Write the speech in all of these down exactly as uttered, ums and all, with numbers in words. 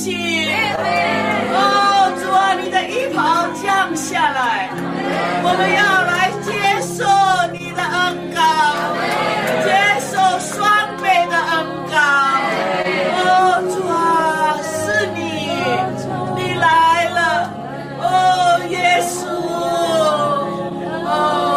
心。哦，主啊，你的衣袍降下来，我们要来接受你的恩膏，接受双倍的恩膏。哦，主啊，是你，你来了。哦，耶稣，哦。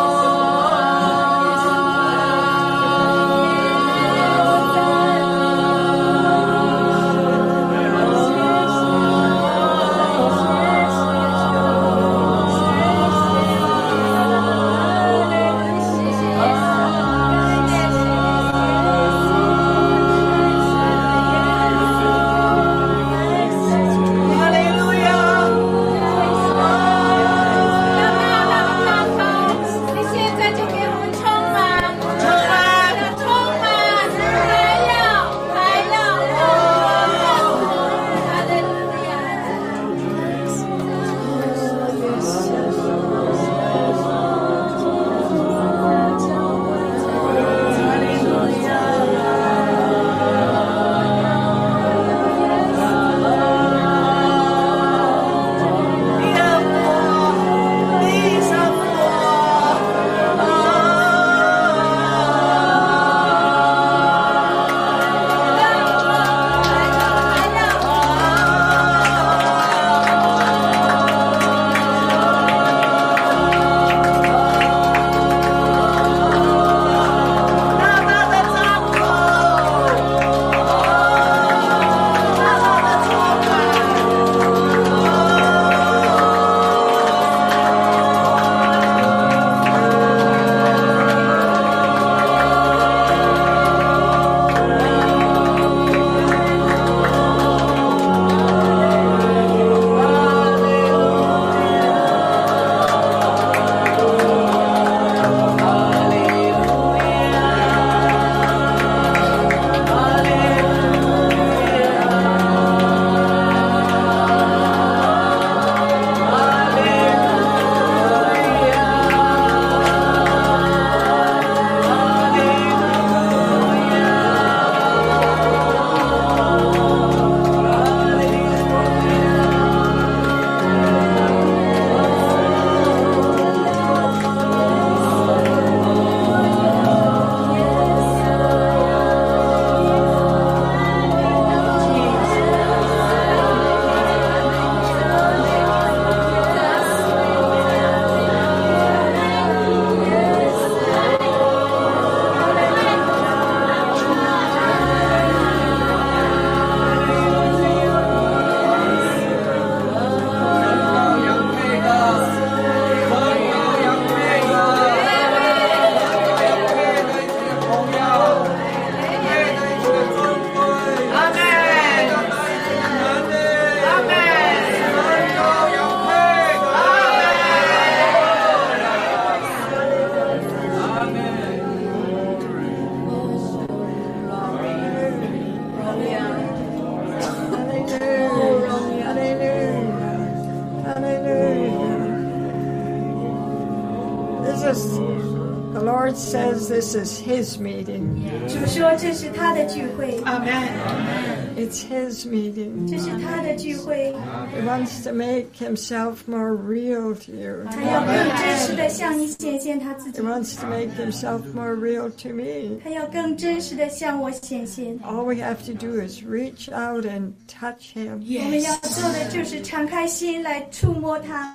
This is His meeting. 主说这是他的聚会。 Amen. It's His meeting. 这是他的聚会。 He wants to make Himself more real to you. 他要更真实的向你显现他自己。 He wants to make Himself more real to me. 他要更真实的向我显现。 All we have to do is reach out and touch Him. 我们要做的就是敞开心来触摸他。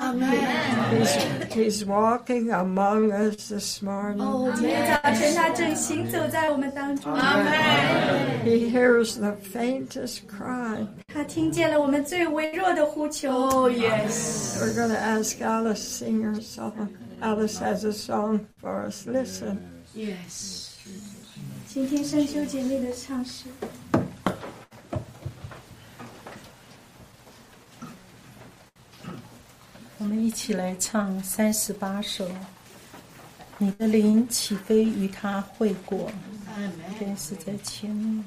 He's, he's walking among us this morning. 哦，今天早晨他正行走在我们当中。 He hears the faintest cry. 他听见了我们最微弱的呼求。 Oh yes. We're going to ask Alice to sing her song. Alice has a song for us. Listen. Yes. 请听圣修姐妹的唱诗。 我们一起来唱三十八首。你的灵起飞与他会过，天使在前面。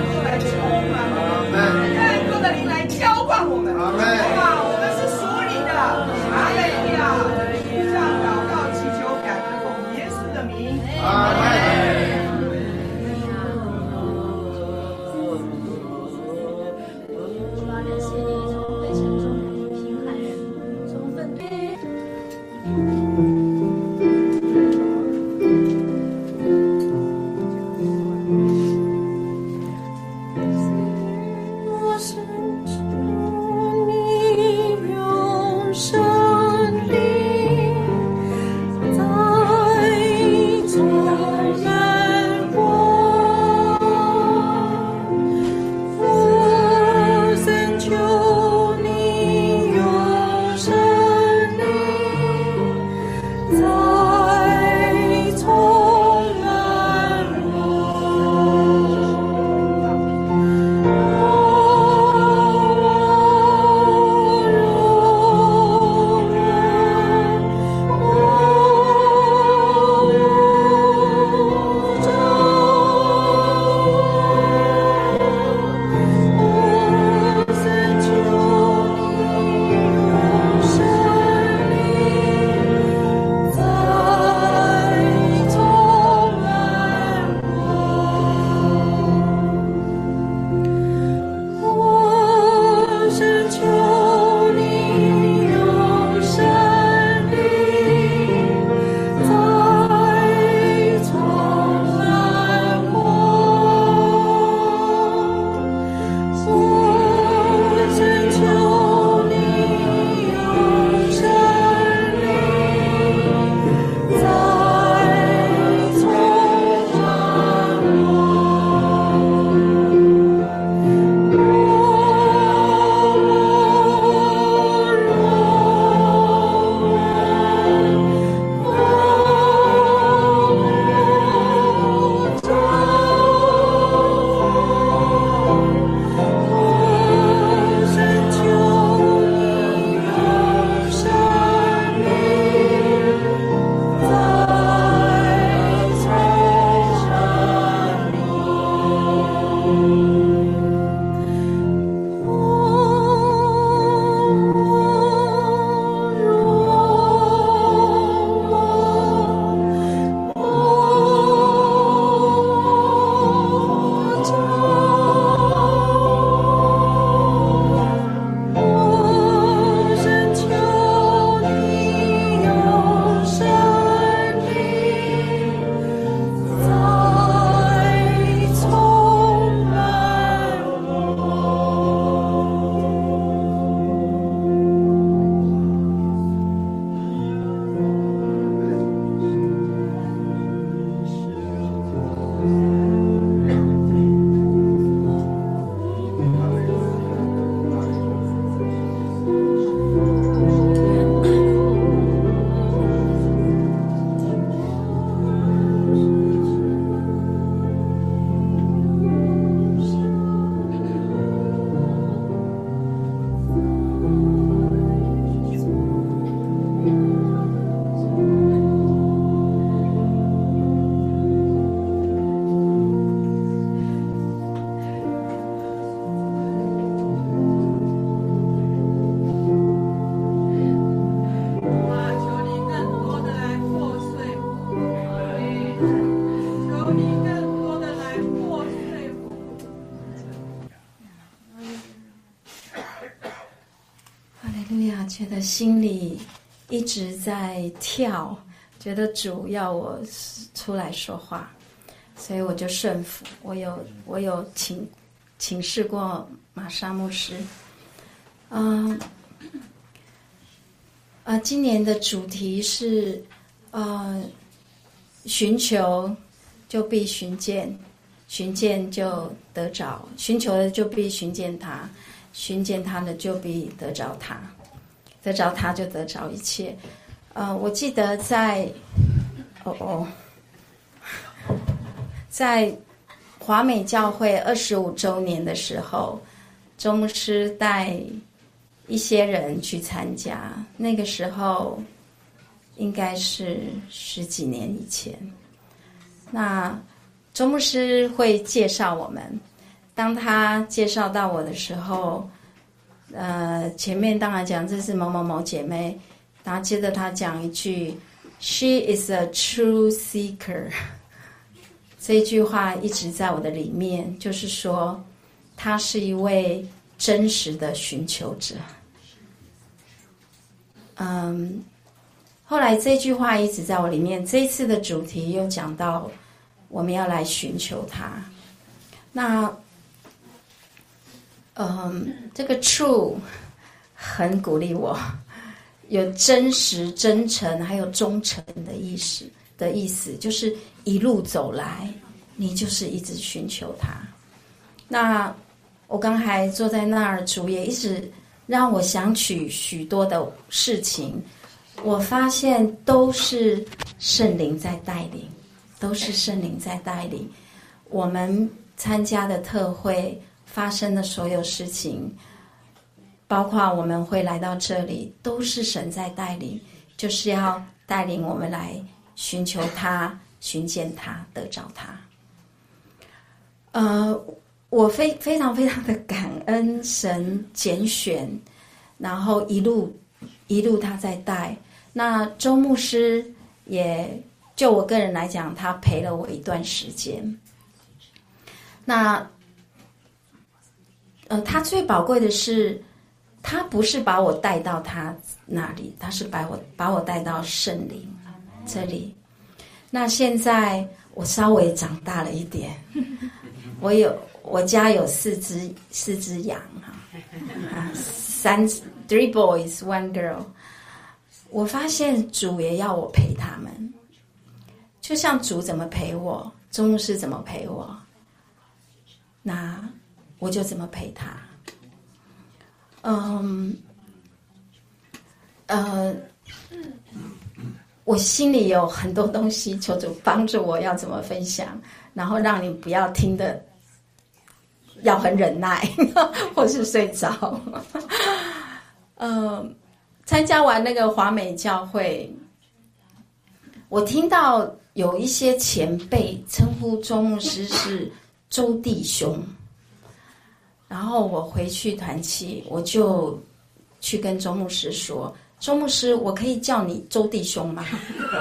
更多来充满我们，更多的灵来浇灌我们。哇，我们是属你的，哈利路亚！这样祷告祈求，感恩奉耶稣的名。阿门。 觉得心里一直在跳，觉得主要我出来说话，所以我就顺服。我有我有请请示过玛莎牧师，嗯，啊，今年的主题是呃，寻求就必寻见，寻见就得着，寻求的就必寻见他，寻见他的就必得着他，得着他就得着一切。呃，我记得在哦哦，在华美教会二十五周年的时候，周牧师带一些人去参加，那个时候应该是十几年以前。那周牧师会介绍我们， 当他介绍到我的时候，呃，前面当然讲这是某某某姐妹，然后接着他讲一句 "She is a true seeker"， 这一句话一直在我的里面，就是说她是一位真实的寻求者。嗯，后来这句话一直在我里面。这一次的主题又讲到我们要来寻求他。那，嗯，这个 true 很鼓励我，有真实、真诚，还有忠诚的意思的意思，就是一路走来，你就是一直寻求他。那我刚才坐在那儿，主也一直让我想起许多的事情，我发现都是圣灵在带领，都是圣灵在带领。我们参加的特会发生的所有事情，包括我们会来到这里，都是神在带领，就是要带领我们来寻求他、寻见他、得着他。呃。我非非常非常的感恩神拣选，然后一路一路他在带。那周牧师也就我个人来讲，他陪了我一段时间。那呃，他最宝贵的是，他不是把我带到他那里，他是把我把我带到圣灵这里。那现在我稍微长大了一点，我有。我家有四只四只羊哈，三 three boys one girl。我发现主也要我陪他们，就像主怎么陪我，周牧师怎么陪我，那我就怎么陪他。嗯，呃，我心里有很多东西，求主帮助我要怎么分享，然后让你不要听得。要很忍耐，或是睡着。呃，参加完那个华美教会，我听到有一些前辈称呼周牧师是周弟兄，然后我回去团契，我就去跟周牧师说：“周牧师，我可以叫你周弟兄吗？”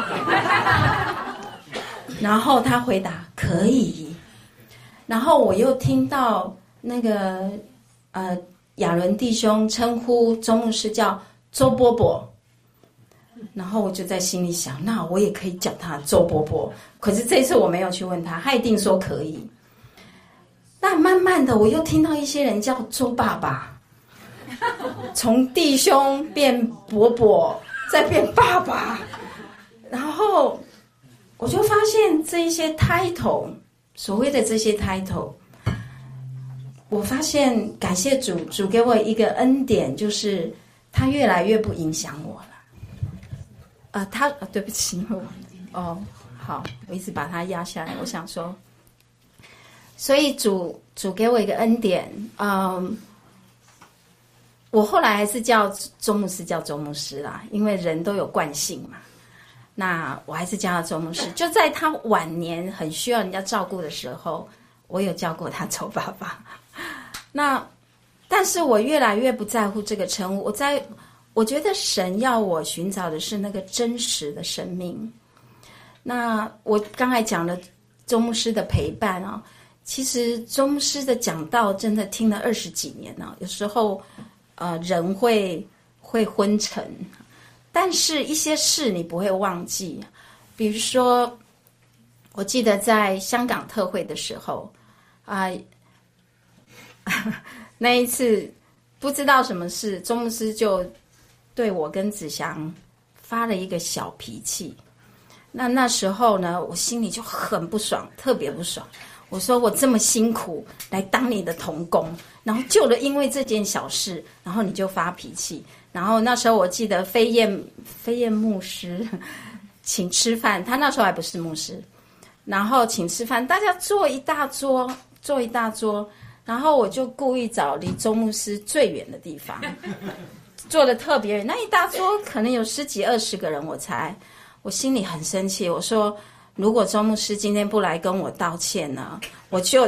然后他回答：“可以。”然后我又听到那个呃亚伦弟兄称呼周牧师叫周伯伯，然后我就在心里想，那我也可以叫他周伯伯。可是这次我没有去问他，他一定说可以。那慢慢的我又听到一些人叫周爸爸，从弟兄变伯伯，再变爸爸，然后我就发现这一些 title。所谓的这些 title， 我发现感谢主，主给我一个恩典，就是他越来越不影响我了。呃，他、哦、对不起，哦，好，我一直把他压下来。我想说，所以主主给我一个恩典，嗯，我后来还是叫周牧师叫周牧师啦，因为人都有惯性嘛。那我还是叫他周牧师，就在他晚年很需要人家照顾的时候，我有叫过他周爸爸。那但是我越来越不在乎这个称呼，我在我觉得神要我寻找的是那个真实的生命。那我刚才讲了周牧师的陪伴啊、哦，其实周牧师的讲道真的听了二十几年了、哦，有时候呃人会会昏沉。但是一些事你不会忘记，比如说，我记得在香港特会的时候，啊、呃，那一次不知道什么事，周牧师就对我跟子祥发了一个小脾气。那那时候呢，我心里就很不爽，特别不爽。我说我这么辛苦来当你的同工，然后就了因为这件小事，然后你就发脾气。然后那时候我记得飞燕飞燕牧师请吃饭，他那时候还不是牧师，然后请吃饭，大家坐一大桌，坐一大桌，然后我就故意找离周牧师最远的地方，坐得特别远，那一大桌可能有十几二十个人，我猜，我心里很生气，我说如果周牧师今天不来跟我道歉呢，我就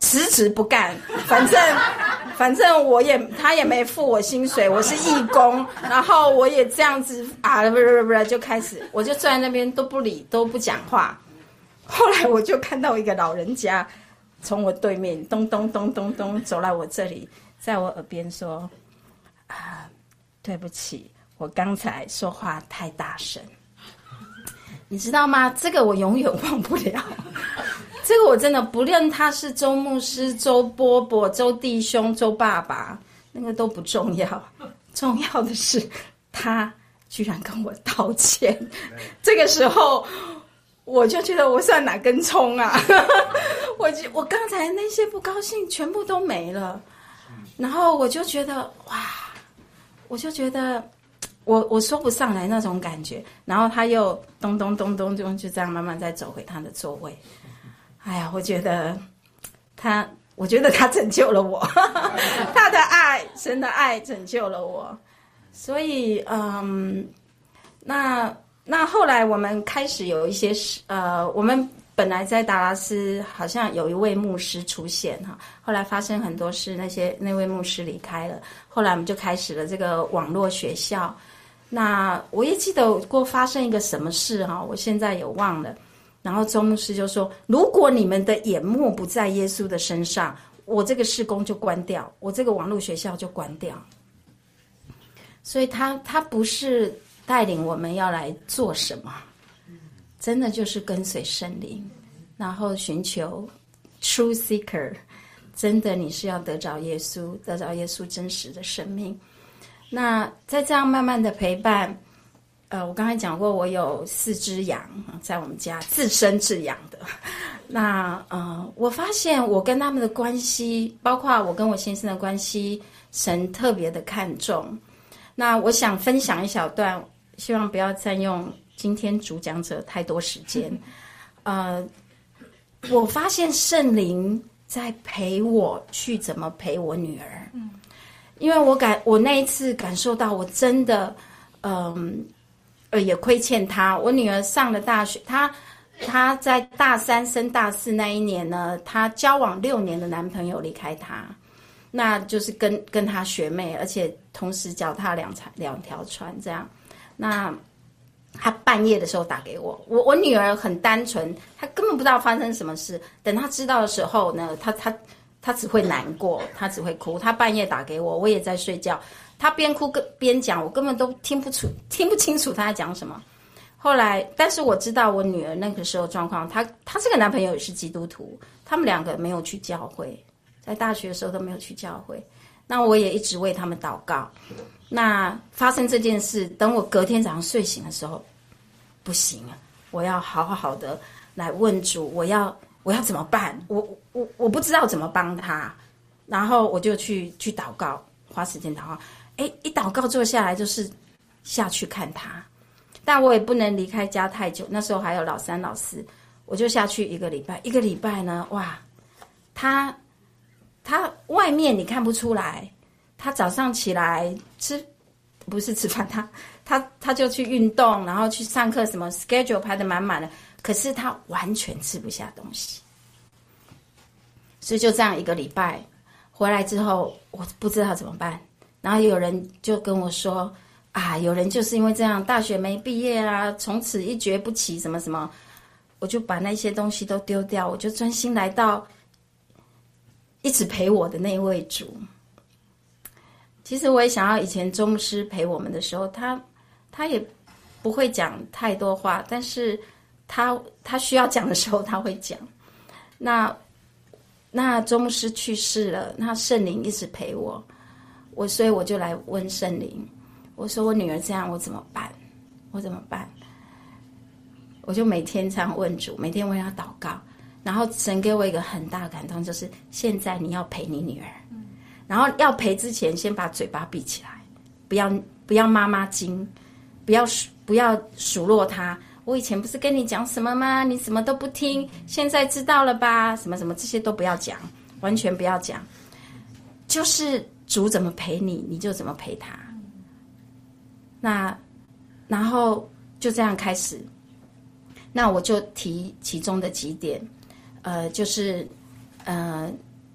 辞职不干，反正反正我也他也没付我薪水，我是义工，然后我也这样子啊，不是不是，就开始我就坐在那边都不理都不讲话。后来我就看到一个老人家从我对面咚咚咚咚咚走来我这里，在我耳边说：“啊，对不起，我刚才说话太大声。”你知道吗？这个我永远忘不了。这个我真的不论他是周牧师、周伯伯、周弟兄、周爸爸，那个都不重要，重要的是他居然跟我道歉。这个时候我就觉得我算哪根葱啊？我就我刚才那些不高兴全部都没了，然后我就觉得哇，我就觉得我我说不上来那种感觉。然后他又咚咚咚咚咚就这样慢慢再走回他的座位。哎呀，我觉得他，我觉得他拯救了我，他的爱，神的爱拯救了我。所以，嗯，那那后来我们开始有一些呃，我们本来在达拉斯好像有一位牧师出现哈，后来发生很多事，那些那位牧师离开了，后来我们就开始了这个网络学校。那我也记得过发生一个什么事哈，我现在也忘了。然后周牧师就说：“如果你们的眼目不在耶稣的身上，我这个事工就关掉，我这个网络学校就关掉。”所以他他不是带领我们要来做什么，真的就是跟随圣灵，然后寻求 true seeker， 真的你是要得着耶稣，得着耶稣真实的生命。那在这样慢慢的陪伴。呃，我刚才讲过，我有四只羊在我们家自生自养的。那呃，我发现我跟他们的关系，包括我跟我先生的关系，神特别的看重。那我想分享一小段，希望不要占用今天主讲者太多时间。呃，我发现圣灵在陪我去怎么陪我女儿，因为我感我那一次感受到，我真的，嗯。呃，也亏欠她。我女儿上了大学，她她在大三升大四那一年呢，她交往六年的男朋友离开她，那就是跟跟她学妹，而且同时脚踏两船两条船这样。那她半夜的时候打给我，我我女儿很单纯，她根本不知道发生什么事。等她知道的时候呢，她她她只会难过，她只会哭。她半夜打给我，我也在睡觉。他边哭边讲，我根本都听不出、听不清楚他在讲什么。后来，但是我知道我女儿那个时候状况，她她这个男朋友也是基督徒，他们两个没有去教会，在大学的时候都没有去教会。那我也一直为他们祷告。那发生这件事，等我隔天早上睡醒的时候，不行啊，我要好好的来问主，我要我要怎么办？我我我不知道怎么帮他，然后我就去去祷告，花时间祷告。哎，一祷告坐下来就是下去看他，但我也不能离开家太久。那时候还有老三、老四，我就下去一个礼拜。一个礼拜呢，哇，他他外面你看不出来，他早上起来吃不是吃饭，他他他就去运动，然后去上课，什么 schedule 排得满满的，可是他完全吃不下东西。所以就这样一个礼拜回来之后，我不知道怎么办。然后有人就跟我说啊，有人就是因为这样大学没毕业啊，从此一蹶不起什么什么。我就把那些东西都丢掉，我就专心来到一直陪我的那位主。其实我也想要以前宗师陪我们的时候，他他也不会讲太多话，但是他他需要讲的时候他会讲。那那宗师去世了，那圣灵一直陪我。我所以我就来问圣灵，我说我女儿这样我怎么办？我怎么办？我就每天这样问主，每天为她祷告，然后神给我一个很大的感动，就是现在你要陪你女儿，然后要陪之前先把嘴巴闭起来，不要不要妈妈经，不要不要数落她。我以前不是跟你讲什么吗？你什么都不听，现在知道了吧？什么什么这些都不要讲，完全不要讲，就是主怎么陪你，你就怎么陪他。那然后就这样开始。那我就提其中的几点，呃，就是呃，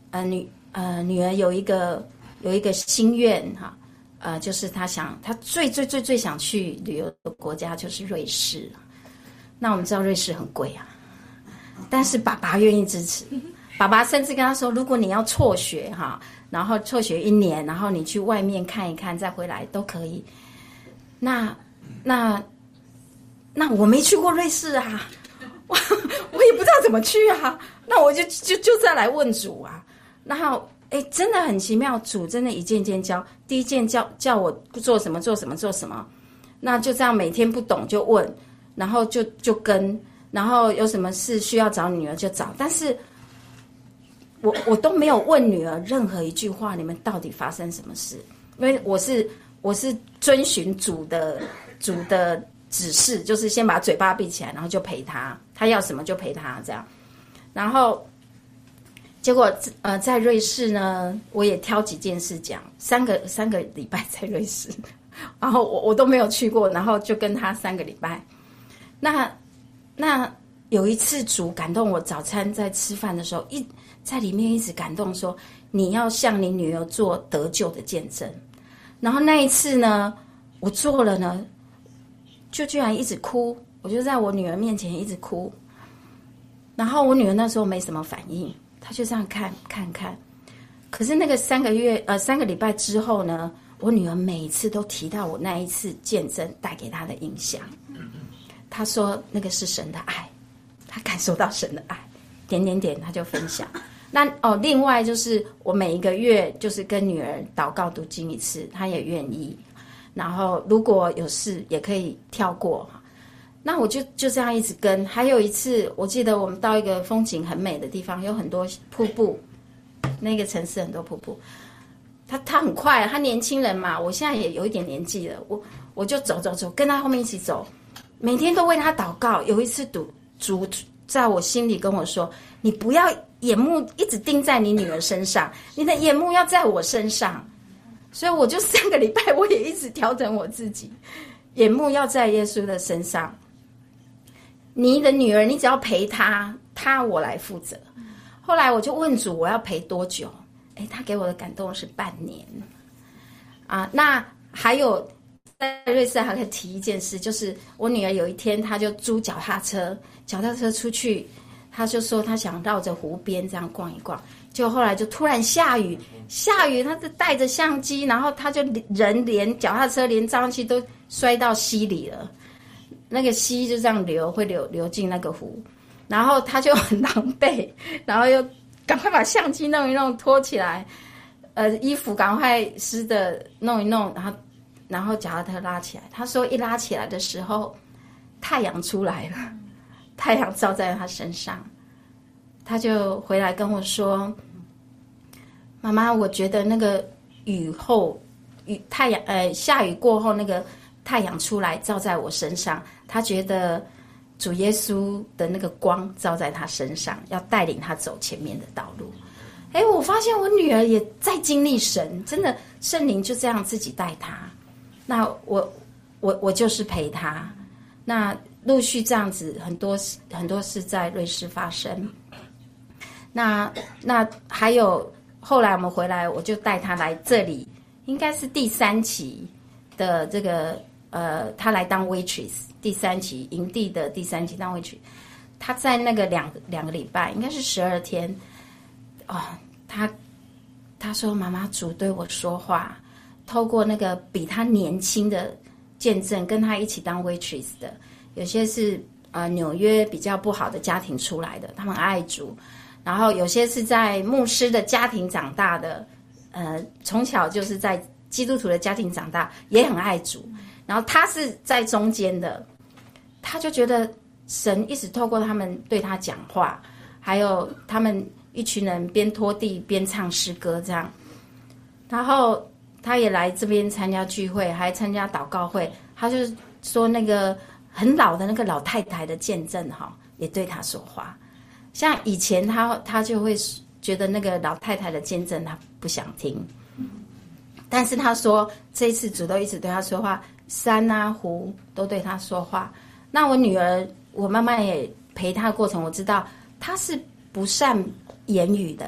呃女呃女儿有一个有一个心愿哈，呃，就是她想她最最最最想去旅游的国家就是瑞士。那我们知道瑞士很贵啊，但是爸爸愿意支持。爸爸甚至跟他说，如果你要辍学哈，然后辍学一年，然后你去外面看一看再回来都可以。那那那我没去过瑞士啊，我我也不知道怎么去啊，那我就就就再来问主啊。然后哎，真的很奇妙，主真的一件件教，第一件叫叫我做什么做什么做什么，那就这样每天不懂就问，然后就就跟，然后有什么事需要找女儿就找，但是我我都没有问女儿任何一句话，你们到底发生什么事？因为我是我是遵循主的主的指示，就是先把嘴巴闭起来，然后就陪他，他要什么就陪他这样。然后结果呃，在瑞士呢，我也挑几件事讲，三个三个礼拜在瑞士，然后我我都没有去过，然后就跟他三个礼拜。那那有一次主感动我，早餐在吃饭的时候一。在里面一直感动说，你要向你女儿做得救的见证。然后那一次呢，我做了呢，就居然一直哭，我就在我女儿面前一直哭。然后我女儿那时候没什么反应，她就这样看看看。可是那个三个月呃三个礼拜之后呢，我女儿每一次都提到我那一次见证带给她的影响。她说那个是神的爱，她感受到神的爱，点点点，她就分享。那哦，另外就是我每一个月就是跟女儿祷告读经一次，她也愿意。然后如果有事也可以跳过。那我就就这样一直跟。还有一次，我记得我们到一个风景很美的地方，有很多瀑布，那个城市很多瀑布。他他很快，他年轻人嘛，我现在也有一点年纪了，我我就走走走，跟他后面一起走，每天都为他祷告。有一次主主在我心里跟我说，你不要眼目一直盯在你女儿身上，你的眼目要在我身上。所以我就三个礼拜我也一直调整我自己，眼目要在耶稣的身上。你的女儿你只要陪她，她我来负责。后来我就问主我要陪多久，诶他给我的感动是半年啊。那还有在瑞士还可以提一件事，就是我女儿有一天她就租脚踏车脚踏车出去，她就说她想绕着湖边这样逛一逛，结果后来就突然下雨下雨她就带着相机，然后她就人连脚踏车连照相机都摔到溪里了，那个溪就这样流会流流进那个湖，然后她就很狼狈，然后又赶快把相机弄一弄拖起来，呃衣服赶快湿的弄一弄，然后然后脚踏车拉起来。她说一拉起来的时候太阳出来了，太阳照在她身上，她就回来跟我说，妈妈我觉得那个雨后雨太阳呃下雨过后那个太阳出来照在我身上，她觉得主耶稣的那个光照在她身上，要带领她走前面的道路。哎，我发现我女儿也在经历神，真的圣灵就这样自己带她。那我我我就是陪她。那陆续这样子很多很多事在瑞士发生。那那还有后来我们回来，我就带她来这里，应该是第三期的这个呃，她来当 waitress。第三期营地的第三期当回去，他在那个两两个礼拜，应该是十二天，哦，他他说妈妈主对我说话，透过那个比他年轻的见证，跟他一起当 waitress 的，有些是呃纽约比较不好的家庭出来的，他们爱主，然后有些是在牧师的家庭长大的，呃，从小就是在基督徒的家庭长大，也很爱主。然后他是在中间的，他就觉得神一直透过他们对他讲话，还有他们一群人边拖地边唱诗歌这样。然后他也来这边参加聚会，还参加祷告会。他就说那个很老的那个老太太的见证哈，也对他说话。像以前他他就会觉得那个老太太的见证他不想听，但是他说这一次主都一直对他说话。山啊湖都对他说话。那我女儿我妈妈也陪她的过程，我知道她是不善言语的，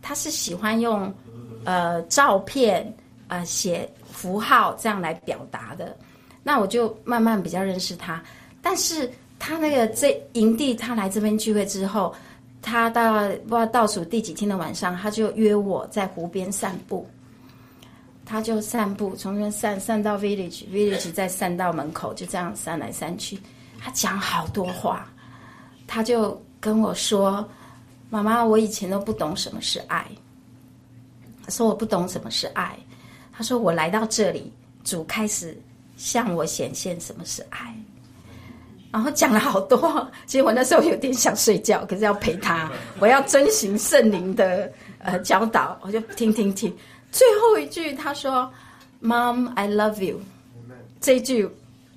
他是喜欢用呃照片呃写符号这样来表达的。那我就慢慢比较认识他，但是他那个这营地，他来这边聚会之后，他大概不知道倒数第几天的晚上，他就约我在湖边散步。他就散步，从那边散散到 village，village 再散到门口，就这样散来散去。他讲好多话，他就跟我说：“妈妈，我以前都不懂什么是爱。”他说我不懂什么是爱。他说我来到这里，主开始向我显现什么是爱。然后讲了好多，其实我那时候有点想睡觉，可是要陪他，我要遵循圣灵的呃教导，我就听听听。最后一句他说 Mom I love you， 这一句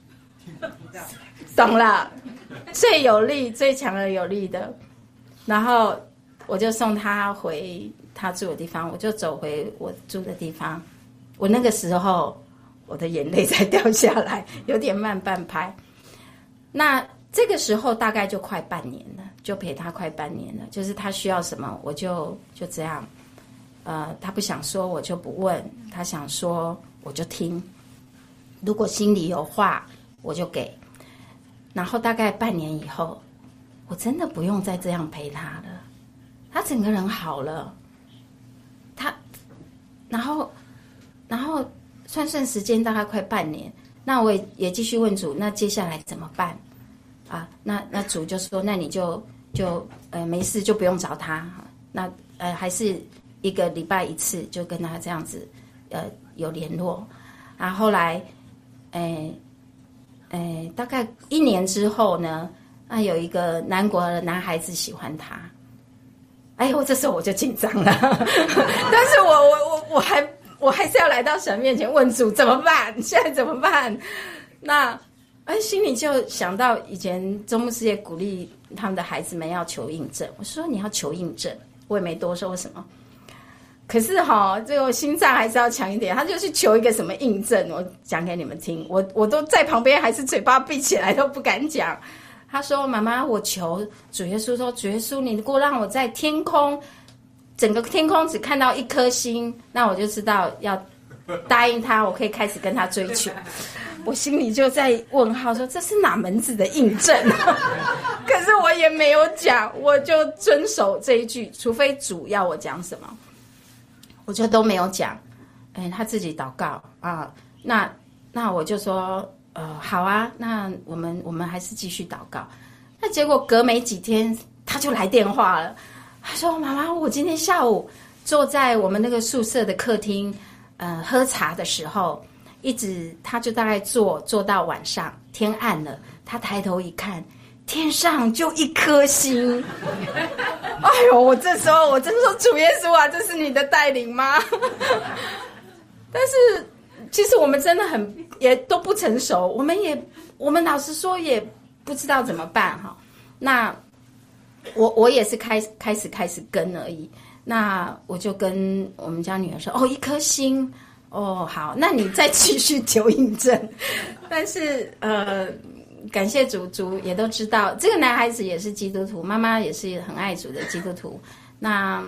懂了，最有力最强而有力的。然后我就送他回他住的地方，我就走回我住的地方。我那个时候我的眼泪才掉下来，有点慢半拍。那这个时候大概就快半年了，就陪他快半年了，就是他需要什么我就就这样，呃，他不想说我就不问，他想说我就听，如果心里有话我就给。然后大概半年以后，我真的不用再这样陪他了，他整个人好了。他，然后，然后算算时间大概快半年，那我也也继续问主，那接下来怎么办？啊，那那主就说，那你就就呃没事就不用找他，那呃还是一个礼拜一次就跟他这样子呃有联络。然后后来，诶、呃、诶、呃、大概一年之后呢，那有一个南国的男孩子喜欢他。哎呦，这时候我就紧张了，但是我我我我还我还是要来到神面前问主怎么办？现在怎么办？那哎，心里就想到以前周牧师也鼓励他们的孩子们要求印证。我说你要求印证，我也没多说什么。可是哈、哦，这个心脏还是要强一点。他就去求一个什么印证，我讲给你们听。我我都在旁边，还是嘴巴闭起来都不敢讲。他说：“妈妈，我求主耶稣说，主耶稣，你如果让我在天空，整个天空只看到一颗星，那我就知道要答应他，我可以开始跟他追求。”我心里就在问号说，这是哪门子的印证？可是我也没有讲，我就遵守这一句，除非主要我讲什么，我就都没有讲。哎，他自己祷告啊，那那我就说。呃，好啊，那我们我们还是继续祷告。那结果隔没几天，他就来电话了。他说：“妈妈，我今天下午坐在我们那个宿舍的客厅，呃，喝茶的时候，一直他就大概坐坐到晚上，天暗了，他抬头一看，天上就一颗星。哎呦，我这时候我真说主耶稣啊，这是你的带领吗？但是。”其实我们真的很也都不成熟，我们也我们老实说也不知道怎么办哈。那我我也是开开始开始跟而已。那我就跟我们家女儿说：“哦，一颗星哦，好，那你再继续求印证。”但是呃，感谢主，主也都知道这个男孩子也是基督徒，妈妈也是很爱主的基督徒。那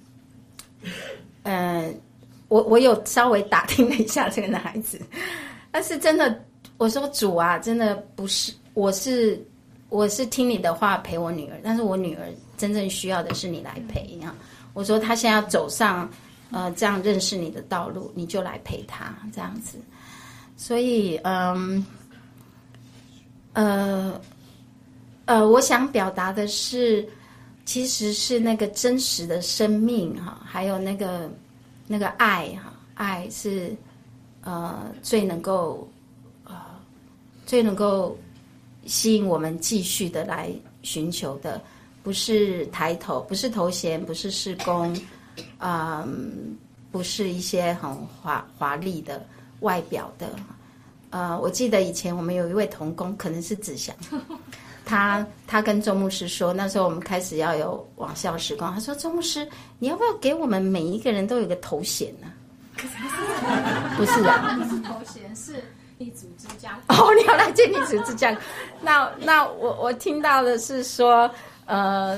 呃。我我有稍微打听了一下这个男孩子，但是真的，我说主啊，真的不是，我是我是听你的话陪我女儿，但是我女儿真正需要的是你来陪啊。我说她现在要走上呃这样认识你的道路，你就来陪她这样子。所以嗯呃呃，我想表达的是，其实是那个真实的生命哈，还有那个。那个爱哈，爱是呃最能够呃最能够吸引我们继续的来寻求的，不是抬头，不是头衔，不是事工，啊、呃，不是一些很华华丽的外表的。呃，我记得以前我们有一位同工，可能是子祥，他他跟周牧师说，那时候我们开始要有网校时光，他说周牧师，你要不要给我们每一个人都有个头衔呢、啊？不是啊， 不是头衔，是你组织家。 哦，你要来建立组织家。那那我我听到的是说，呃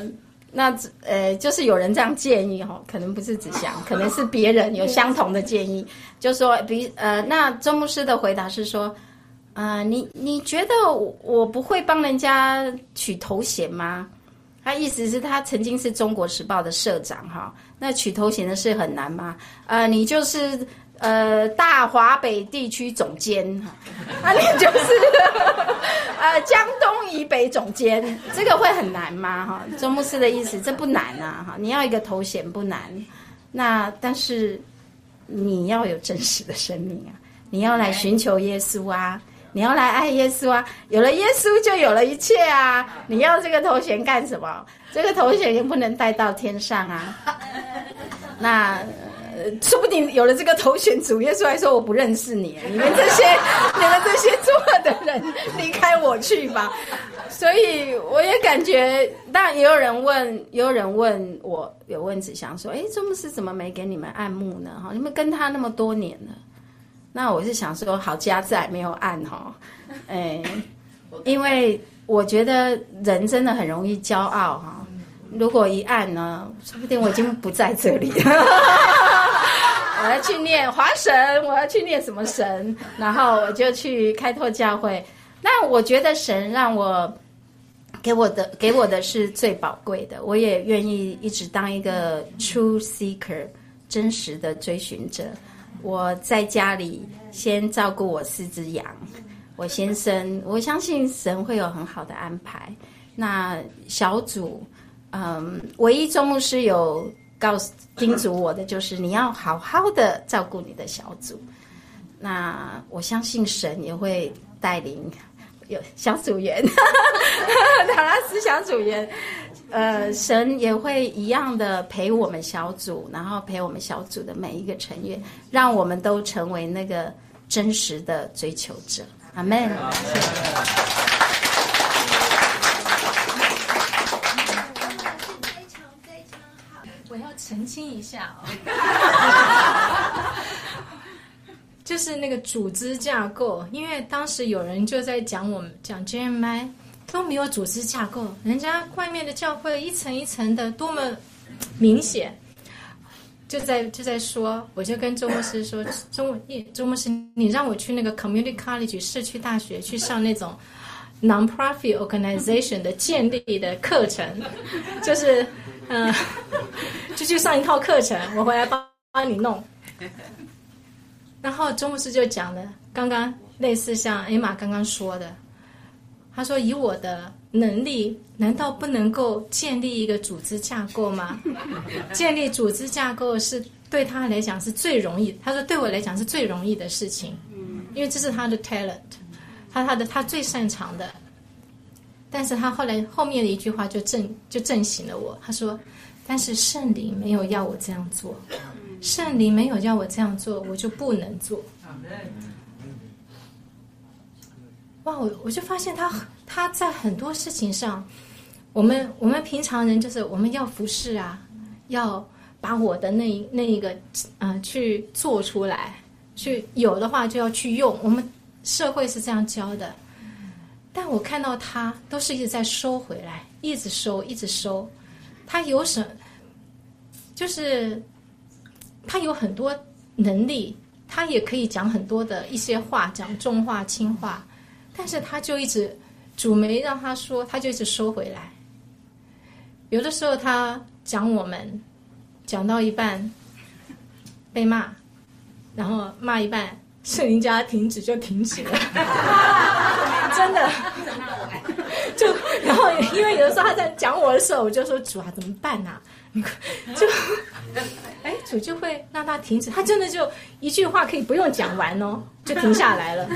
那呃，就是有人这样建议哈，可能不是只想，可能是别人有相同的建议，就说比呃，那周牧师的回答是说，呃，你你觉得我我不会帮人家取头衔吗？他意思是他曾经是中国时报的社长哈，那取头衔的事很难吗？呃，你就是呃大华北地区总监，啊，你就是呃江东以北总监，这个会很难吗？哈，周牧师的意思，这不难啊，哈，你要一个头衔不难，那但是你要有真实的生命啊，你要来寻求耶稣啊。你要来爱耶稣啊，有了耶稣就有了一切啊，你要这个头衔干什么？这个头衔也不能带到天上啊。那、呃、说不定有了这个头衔，主耶稣还说我不认识你，你们这些你们这些作恶的人离开我去吧。所以我也感觉，当然也有人问，也有人问我，有问子祥说，哎，周牧师怎么没给你们按牧呢？哈，你们跟他那么多年了。那我是想说，好家在没有按哈，哎，因为我觉得人真的很容易骄傲哈。如果一按呢，说不定我已经不在这里了。我要去念华神，我要去念什么神，然后我就去开拓教会。那我觉得神让我给我的给我的是最宝贵的，我也愿意一直当一个 true seeker 真实的追寻者。我在家里先照顾我四只羊，我先生，我相信神会有很好的安排。那小组，嗯，唯一周牧师有告诉叮嘱我的就是你要好好的照顾你的小组。那我相信神也会带领有小组员，达拉斯小组员。呃，神也会一样的陪我们小组，然后陪我们小组的每一个成员，让我们都成为那个真实的追求者。阿们。 我要澄清一下哦，就是那个组织架构，因为当时有人就在讲我们讲 J M I。都没有组织架构，人家外面的教会一层一层的，多么明显。就在就在说，我就跟周牧师说，周周牧师，你让我去那个 community college 社区大学去上那种 non-profit organization 的建立的课程，就是嗯、呃，就去上一套课程，我回来帮帮你弄。然后周牧师就讲了，刚刚类似像 Emma 刚刚说的。他说：“以我的能力，难道不能够建立一个组织架构吗？建立组织架构是对他来讲是最容易。他说对我来讲是最容易的事情，因为这是他的 talent， 他他的他最擅长的。但是他后来后面的一句话就震就震醒了我。他说：但是圣灵没有要我这样做，圣灵没有要我这样做，我就不能做。”哇，我我就发现他他在很多事情上，我们我们平常人就是我们要服侍啊，要把我的那一那一个呃去做出来，去有的话就要去用，我们社会是这样教的。但我看到他都是一直在收回来，一直收，一直收。他有什，就是他有很多能力，他也可以讲很多的一些话，讲重话轻话。但是他就一直主没让他说，他就一直收回来。有的时候他讲我们讲到一半被骂，然后骂一半圣灵叫他停止就停止了，真的。就然后因为有的时候他在讲我的时候，我就说主啊怎么办啊？就哎主就会让他停止，他真的就一句话可以不用讲完哦，就停下来了。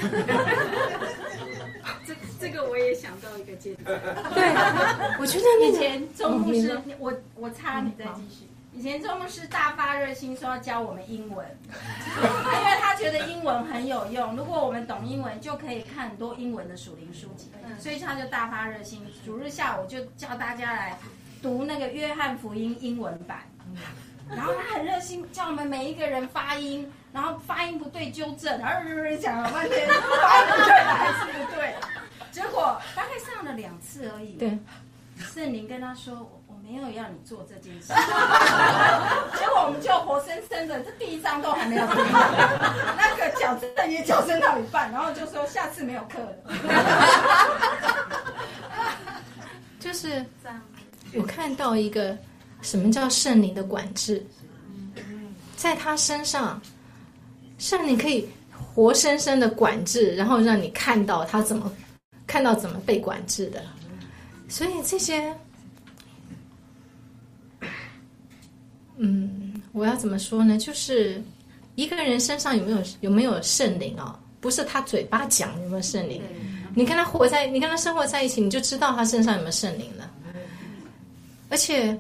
这这个我也想到一个见证。 对，我觉得以前周牧师， 哦、 我我插你再继续。以前周牧师大发热心说要教我们英文，因为他觉得英文很有用，如果我们懂英文，就可以看很多英文的属灵书籍，所以他就大发热心。主日下午就叫大家来读那个约翰福音英文版，然后他很热心，叫我们每一个人发音，然后发音不对纠正，然后讲了半天，发音不对了还是不对，结果大概上了两次而已。 对， 圣灵跟他说：“我们没有要你做这件事。结果我们就活生生的，这第一章都还没有听完，那个矫正也矫正到一半，然后就说下次没有课了。 就是我看到一个什么叫圣灵的管制，在他身上，圣灵可以活生生的管制，然后让你看到他怎么看到怎么被管制的。所以这些，嗯，我要怎么说呢？就是一个人身上有没有有没有圣灵哦，不是他嘴巴讲有没有圣灵，你跟他活在，你跟他生活在一起，你就知道他身上有没有圣灵了。而且，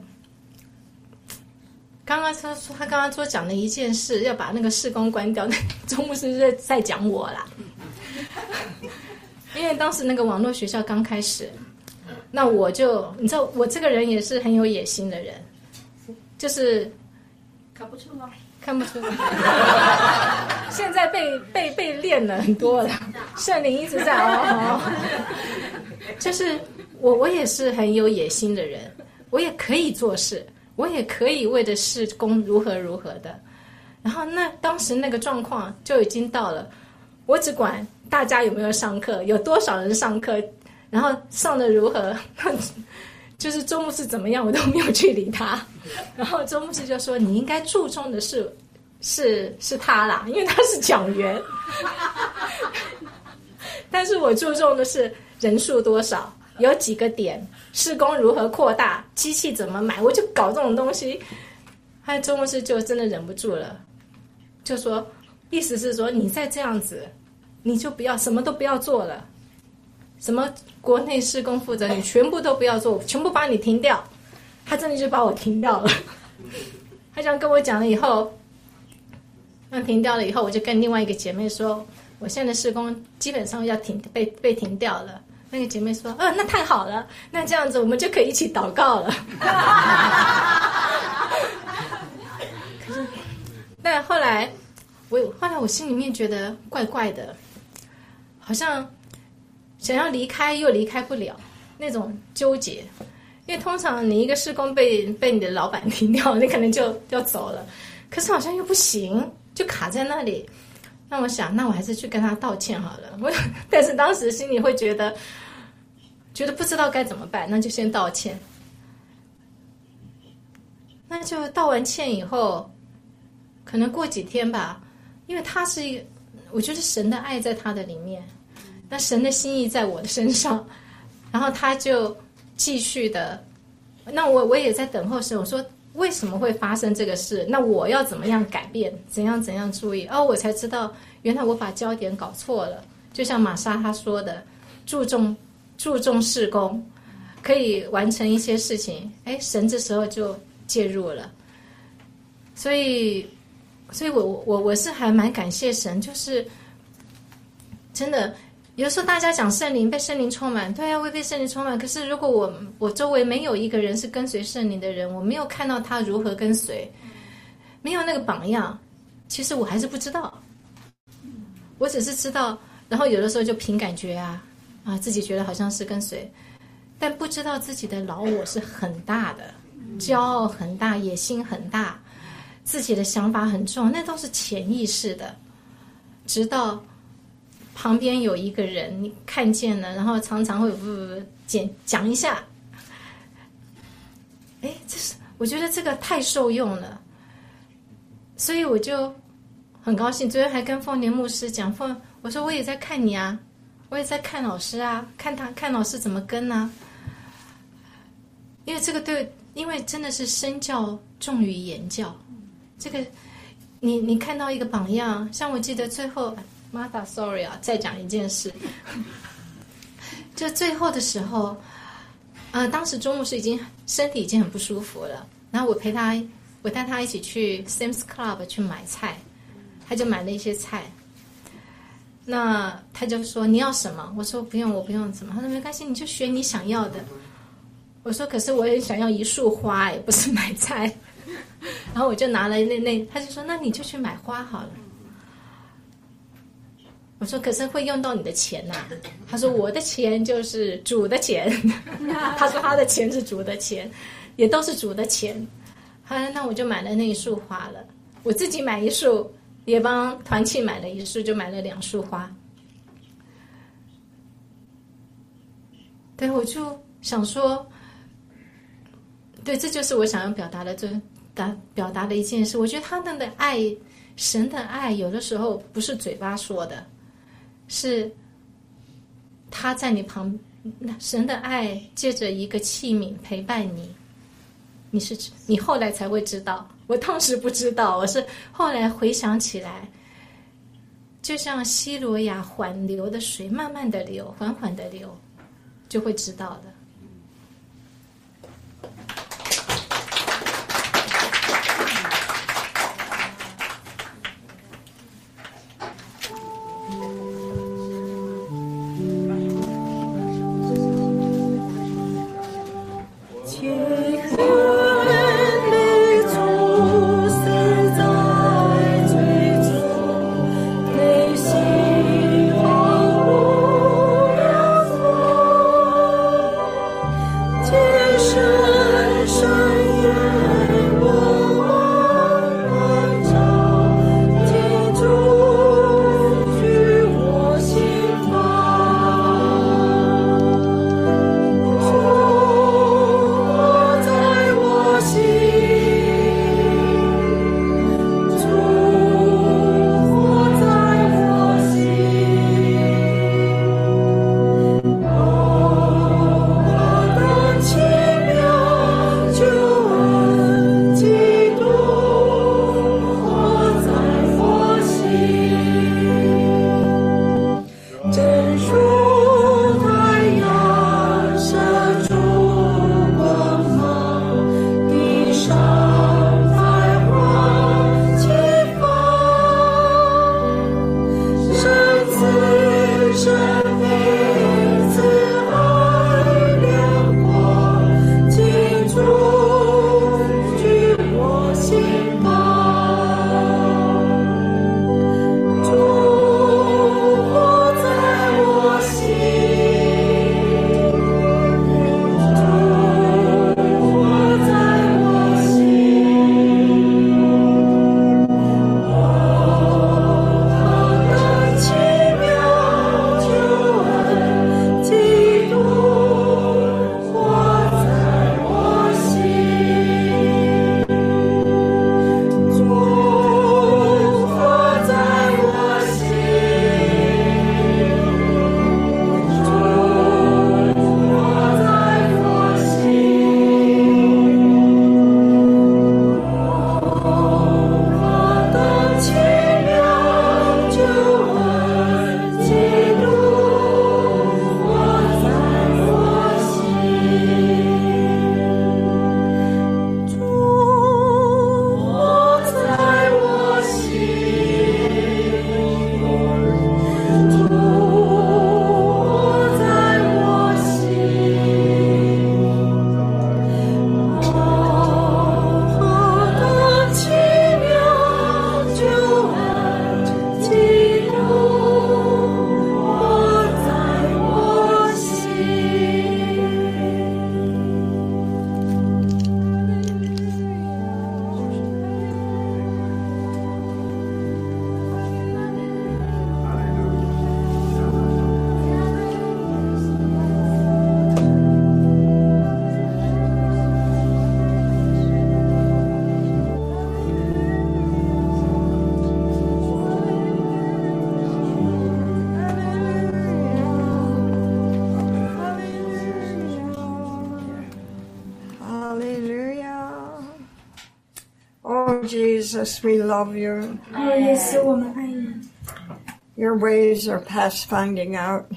刚刚他说他刚刚说讲的一件事，要把那个事工关掉，那周牧师在在讲我啦。因为当时那个网络学校刚开始，那我就你知道，我这个人也是很有野心的人，就是看不出来， 看不出来。现在被被被练了很多了，圣灵一直在哦。就是我我也是很有野心的人，我也可以做事，我也可以为着事工如何如何的。然后那当时那个状况就已经到了，我只管大家有没有上课，有多少人上课，然后上的如何，就是周牧师怎么样，我都没有去理他。然后周牧师就说：“你应该注重的是，是是他啦，因为他是讲员。但是我注重的是人数多少，有几个点，事工如何扩大，机器怎么买，我就搞这种东西。”还有周牧师就真的忍不住了，就说，意思是说你再这样子，你就不要什么都不要做了，什么国内施工负责你全部都不要做，全部把你停掉。他真的就把我停掉了。他这样跟我讲了以后，那停掉了以后，我就跟另外一个姐妹说，我现在的施工基本上要停被被停掉了。那个姐妹说，呃，那太好了，那这样子我们就可以一起祷告了。可是，但后来我后来我心里面觉得怪怪的，好像想要离开又离开不了那种纠结。因为通常你一个施工被被你的老板停掉，你可能就要走了，可是好像又不行，就卡在那里。那我想，那我还是去跟他道歉好了。我但是当时心里会觉得，觉得不知道该怎么办，那就先道歉。那就道完歉以后，可能过几天吧，因为他是一个，我觉得神的爱在他的里面，那神的心意在我的身上，然后他就继续的，那我我也在等候神。我说为什么会发生这个事？那我要怎么样改变？怎样怎样注意？哦，我才知道原来我把焦点搞错了。就像玛莎她说的，注重注重事工，可以完成一些事情。哎，神这时候就介入了。所以，所以我我我是还蛮感谢神，就是真的。有时候大家讲圣灵，被圣灵充满，对啊，会被圣灵充满。可是如果我我周围没有一个人是跟随圣灵的人，我没有看到他如何跟随，没有那个榜样，其实我还是不知道。我只是知道，然后有的时候就凭感觉啊啊，自己觉得好像是跟随，但不知道自己的老我是很大的，骄傲很大，野心很大，自己的想法很重，那都是潜意识的。直到旁边有一个人你看见了，然后常常会不讲讲一下，哎，这是我觉得这个太受用了，所以我就很高兴。昨天还跟凤年牧师讲，凤我说我也在看你啊，我也在看老师啊，看他看老师怎么跟啊，因为这个对，因为真的是身教重于言教，这个你你看到一个榜样，像我记得最后。Martha, sorry 啊，再讲一件事，就最后的时候，呃，当时周牧师已经身体已经很不舒服了，然后我陪他，我带他一起去 Sam's Club 去买菜，他就买了一些菜，那他就说你要什么？我说不用，我不用什么。他说没关系，你就选你想要的。我说可是我也想要一束花，也不是买菜。然后我就拿了那那，他就说那你就去买花好了。我说可是会用到你的钱呐、啊。他说我的钱就是主的钱。他说他的钱是主的钱。 也都是主的钱。好，那我就买了那一束花了。我自己买一束，也帮团契买了一束，就买了两束花。对，我就想说，对，这就是我想要表达的，这达表达的一件事。我觉得他们的爱，神的爱，有的时候不是嘴巴说的，是他在你旁，神的爱借着一个器皿陪伴你。你是你后来才会知道，我当时不知道，我是后来回想起来，就像西罗亚缓流的水，慢慢的流，缓缓的流，就会知道的。 Jesus, we love you. 哦，耶稣，我们爱你。 Your ways are past finding out.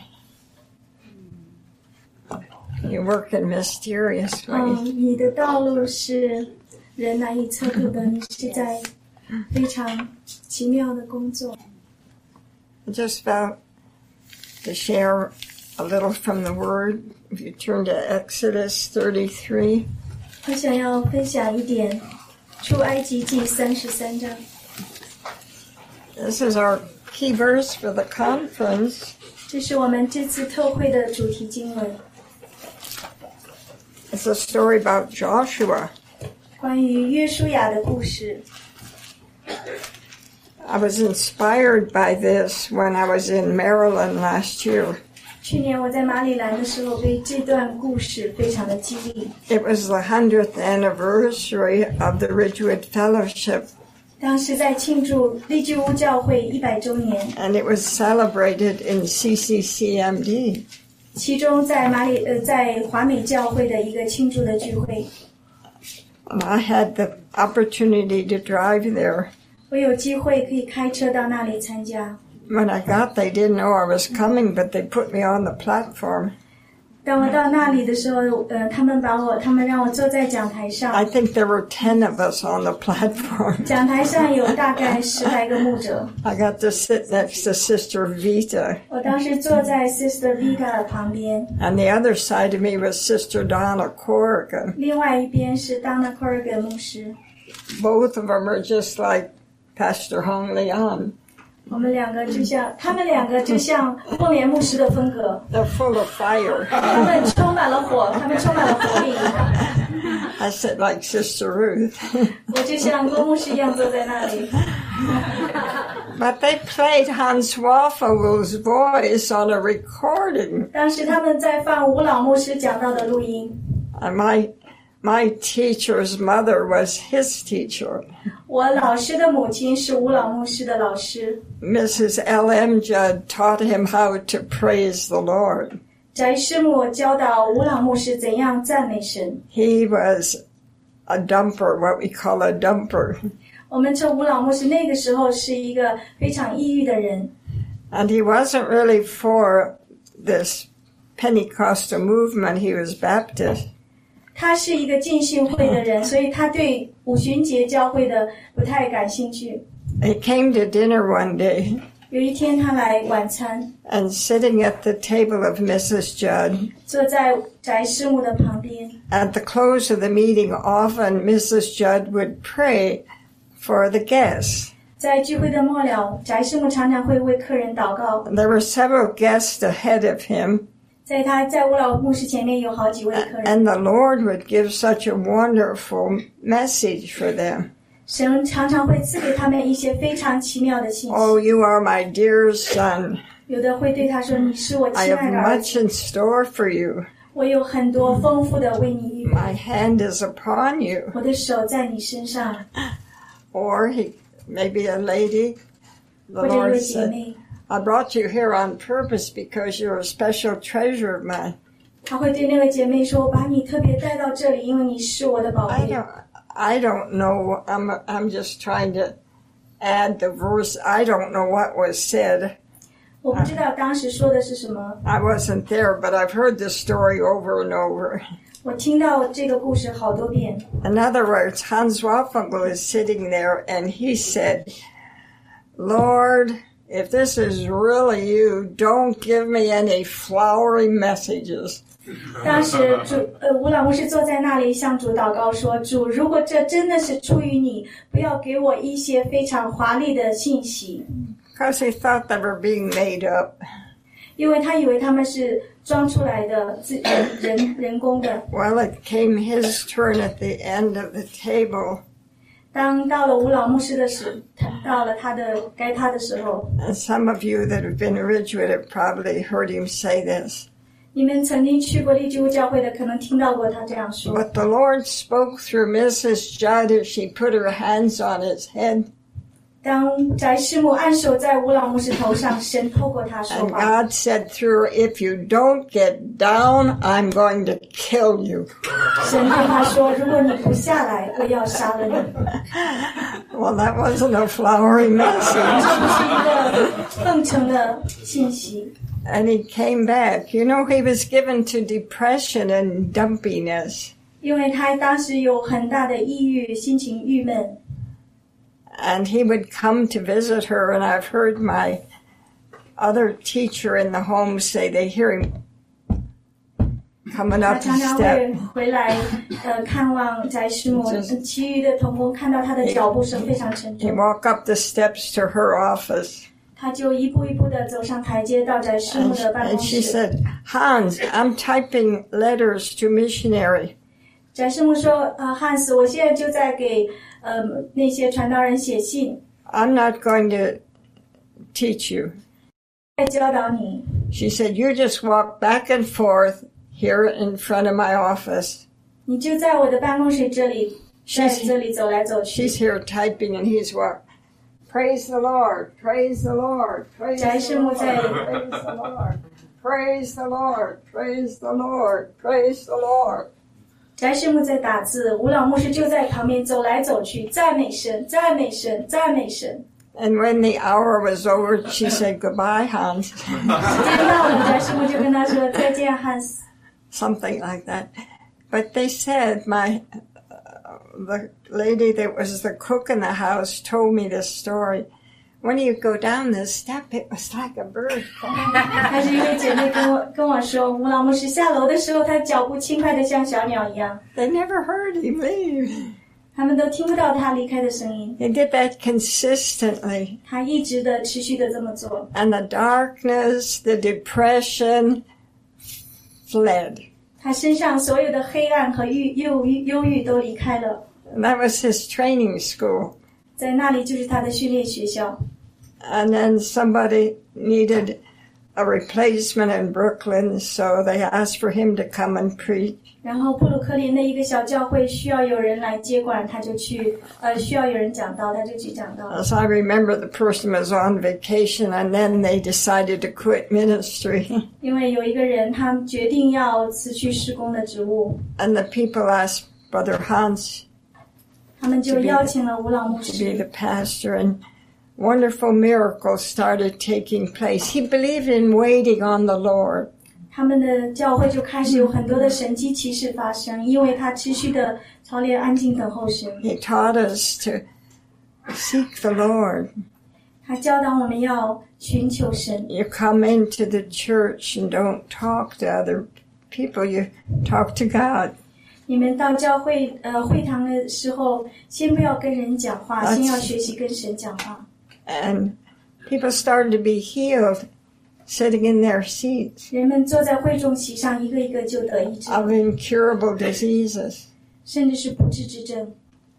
You work in mysterious 嗯， ways. 你的道路是人难以测度的，你是在非常奇妙的工作。 Just about to share a little from the Word. If you turn to Exodus thirty-three. 我想要分享一点出埃及记三十三章。 This is our key verse for the conference. 这是我们这次特会的主题经文。 It's a story about Joshua. 关于约书亚的故事。 I was inspired by this when I was in Maryland last year. 去年我在马里兰的时候，被这段故事非常的激励。 It was the hundredth anniversary of the Ridgewood Fellowship, 当时在庆祝立基屋教会一百周年， and it was celebrated in C C C M D. 其中在马里呃在华美教会的一个庆祝的聚会， And I had the opportunity to drive there. 我有机会可以开车到那里参加。 When I got, they didn't know I was coming, but they put me on the platform. 当我到那里的时候，呃，他们把我，他们让我坐在讲台 I 上， think there were ten of us on the platform. 讲台上有大概十来个牧者。 I got to sit next to Sister Vita, 我当时坐在 Sister Vita 的旁边， and the other side of me was Sister Donna Corrigan. 另外一边是 Donna Corrigan 牧师。 Both of them are just like Pastor Hong Leon. 我们两个就像，他们两个就像凤莲牧师的风格， They're full of fire. 他们充满了火，他们充满了活力。 I sit like Sister Ruth. 我就像郭牧师一样坐在那里。 But they played Hans Waffel's voice on a recording. 当时他们在放吴老牧师讲到的录音， And my my teacher's mother was his teacher. 我老师的母亲是吴老牧师的老师， Missus L M Judd taught him how to praise the Lord. 翟师母教导吴老牧师怎样赞美神。 He was a dumper, what we call a dumper. 我们称吴老牧师那个时候是一个非常抑郁的人， And he wasn't really for this Pentecostal movement. He was Baptist. 他是一个浸信会的人，所以他对五旬节教会的不太感兴趣。 He came to dinner one day, 有一天他来晚餐， and sitting at the table of Missus Judd, 坐在翟师母的旁边。 at the close of the meeting, often Missus Judd would pray for the guests. 在聚会的末了，翟师母常常会为客人祷告。 There were several guests ahead of him, 在他在吴老牧师前面有好几位客人， and the Lord would give such a wonderful message for them. 神常常会赐给他们一些非常奇妙的信息。 Oh, you are my dear son. 有的会对他说：“你是我 I 亲 have 爱的儿 much 子， in store for you. 我有很多丰富的为你预备， My hand is upon you. 我的手在你身上。” Or he, maybe a lady, the 或者一 Lord 位姐 said, 妹， I brought you here on purpose because you're a special treasure of mine. 他会对那位姐妹说：“我把你特别带到这里，因为你是我的宝 I 贝。 don't, I don't know. I'm, I'm just trying to add the verse. I don't know what was said. ” 我不知道当时说的是什么， I wasn't there, but I've heard this story over and over. 我听到这个故事好多遍。 In other words, Hans Waffelgel is sitting there and he said, Lord, if this is really you, don't give me any flowery messages. 当时主呃吴老牧师坐在那里向主祷告说：“主，如果这真的是出于你，不要给我一些非常华丽的信息， Because he thought they were being made up. 因为他以为他们是装出来的自人人人工的。 Well, it came his turn at the end of the table, 当到了吴老牧师的时，到了他的该他的时候， and some of you that have been to Ridgewood have probably heard him say this. 你们曾经去过立基督教会的，可能听到过他这样说。 But the Lord spoke through Missus Judd as she put her hands on his head, 当翟师母按手在吴老牧师头上，神透过他说 and 话。 God said through her, if you don't get down, I'm going to kill you. 神对他说：“如果你不下来，我要杀了你。” Well, that wasn't a flowery message. 这不是一个奉承的信息。 And he came back. You know, he was given to depression and dumpiness. 因为他当时有很大的抑郁，心情郁闷。 And he would come to visit her, and I've heard my other teacher in the home say they hear him coming 他 up 常 the 常会 step. 回来，呃，看望翟师母。其余的同工看到他的脚步声非常沉 He'd 重， walk up the steps to her office. 他就一步一步的走上台阶，到翟师母 And, 的办 and 公 she 室。 said, Hans, I'm typing letters to missionary. 翟师母说：“呃，汉斯，我现在就在给呃那些传道人写信。 I'm not going to teach you. 在教导你。 She said, you just walk back and forth here in front of my office. 你就在我的办公室这里，在这里走来走去。 She's here typing and he's what? Praise the Lord, praise the Lord, praise the Lord, praise the Lord, praise the Lord, praise the Lord, praise the Lord. 翟师母在打字，吴老牧师就在旁边走来走去，赞美神，赞美神，赞美神。 And when the hour was over, she said, goodbye, Hans. 时间到了，翟师母就跟他说再见，汉斯。 Something like that. But they said, my uh, the lady that was the cook in the house told me this story. When you go down this step, it was like a bird. 但是一位姐妹跟我跟我说，吴老牧师下楼的时候，他脚步轻快的像小鸟一样。 They never heard him leave. 他们都听不到他离开的声音。 He did that consistently. 他一直的持续的这么做。 And the darkness, the depression fled. 他身上所有的黑暗和郁忧郁忧郁都离开了。 And that was his training school. 在那里就是他的训练学校。 And then somebody needed a replacement in Brooklyn, so they asked for him to come and preach. 然后布鲁克林的一个小教会需要有人来接管，他就去，呃，需要有人讲道，他就去讲道。 As I remember, the person was on vacation, and then they decided to quit ministry. 因为有一个人他决定要辞去事工的职务， And the people asked Brother Hans 他们就邀请了吴老牧 to be 师。 the pastor, and wonderful miracles started taking place. He believed in waiting on the Lord. 他们的教会就开始有很多的神迹奇事发生，因为他持续的操练安静等候神。 He taught us to seek the Lord. 他教导我们要寻求神。 You come into the church and don't talk to other people, you talk to God. 你们到教会呃会堂的时候，先不要跟人讲话，先要学习跟神讲话。 And people started to be healed sitting in their seats 人们坐在会众席上，一个一个就得医治， of incurable diseases. 甚至是不治之症。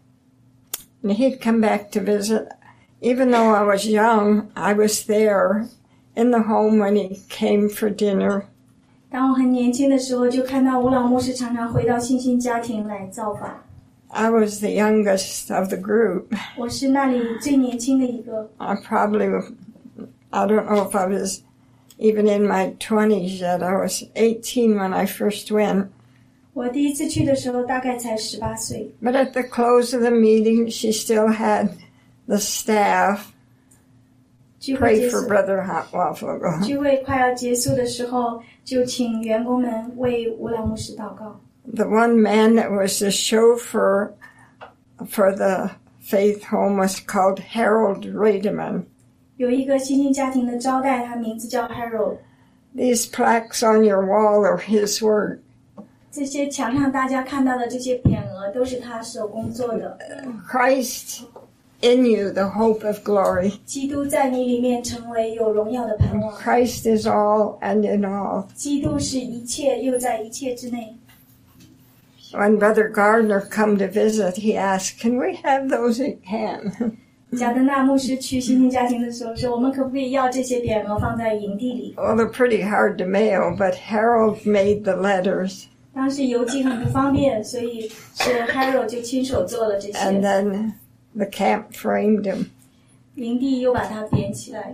And he'd come back to visit. Even though I was young, I was there in the home when he came for dinner. 当我很年轻的时候，就看到吴老牧师常常回到信心家庭来造访。 I was the youngest of the group. 我是那里最年轻的一个。 I probably, I don't know if I was even in my twenties yet. I was eighteen when I first went. 我第一次去的时候大概才十八岁。 But at the close of the meeting, she still had the staff 聚会 pray 结 for 束， Brother Waffle. 聚会快要结束的时候，就请员工们为吴老牧师祷告。 The one man that was the chauffeur for the Faith Home was called Harold Rademan. 有一个新兴家庭的招待，他名字叫 Harold。 These plaques on your wall are his work. 这些墙上大家看到的这些匾额，都是他手工做的。 Christ in you, the hope of glory. 基督在你里面成为有荣耀的盼望。 Christ is all and in all. 基督是一切，又在一切之内。 When Brother Gardner come to visit, he asked, can we have those again? 贾德纳牧师去新兴家庭的时候说：“我们可不可以要这些匾额放在营地里 Well, they're pretty hard to mail, but Harold made the letters.？” 当时邮寄很不方便，所以是 Harold 就亲手做了这 And 些。 then the camp framed him. 营地又把它编起来。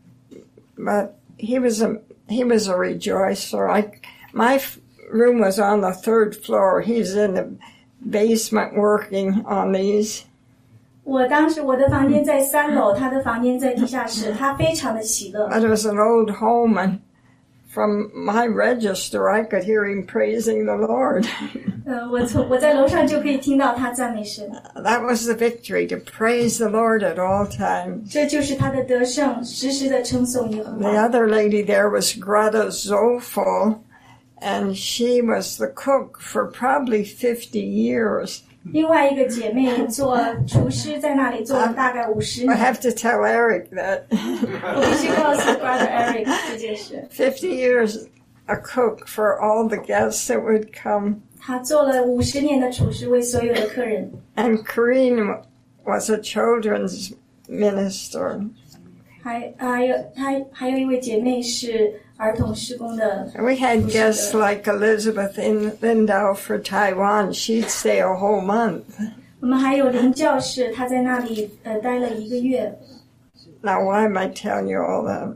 But he was a he was a rejoicer. I, my f- room was on the third floor. He's in the basement working on these. 我当时我的房间在三楼，他的房间在地下室，他非常的喜乐。 But it was an old home, and from my register, I could hear him praising the Lord. 呃，我从我在楼上就可以听到他赞美神， That was the victory, to praise the Lord at all times. 这就是他的得胜，时时的称颂耶和 The 华。 other lady there was Greta Zofel, and she was the cook for probably fifty years. 另外一个姐妹做厨师，在那里做了大概五十 I 年。 have to tell Eric that. 我必须告诉 Brother Eric 这件事。 fifty years a cook for all the guests that would come. 他做了五十年的厨师，为所有的客人。 And Corrine was a children's minister. 还还有他还有一位姐妹是儿童施工的。 We had guests like Elizabeth in Lindau for Taiwan. She'd stay a whole month. 我们还有林教士，他在那里呃待了一个月。 Now, why am I telling you all that?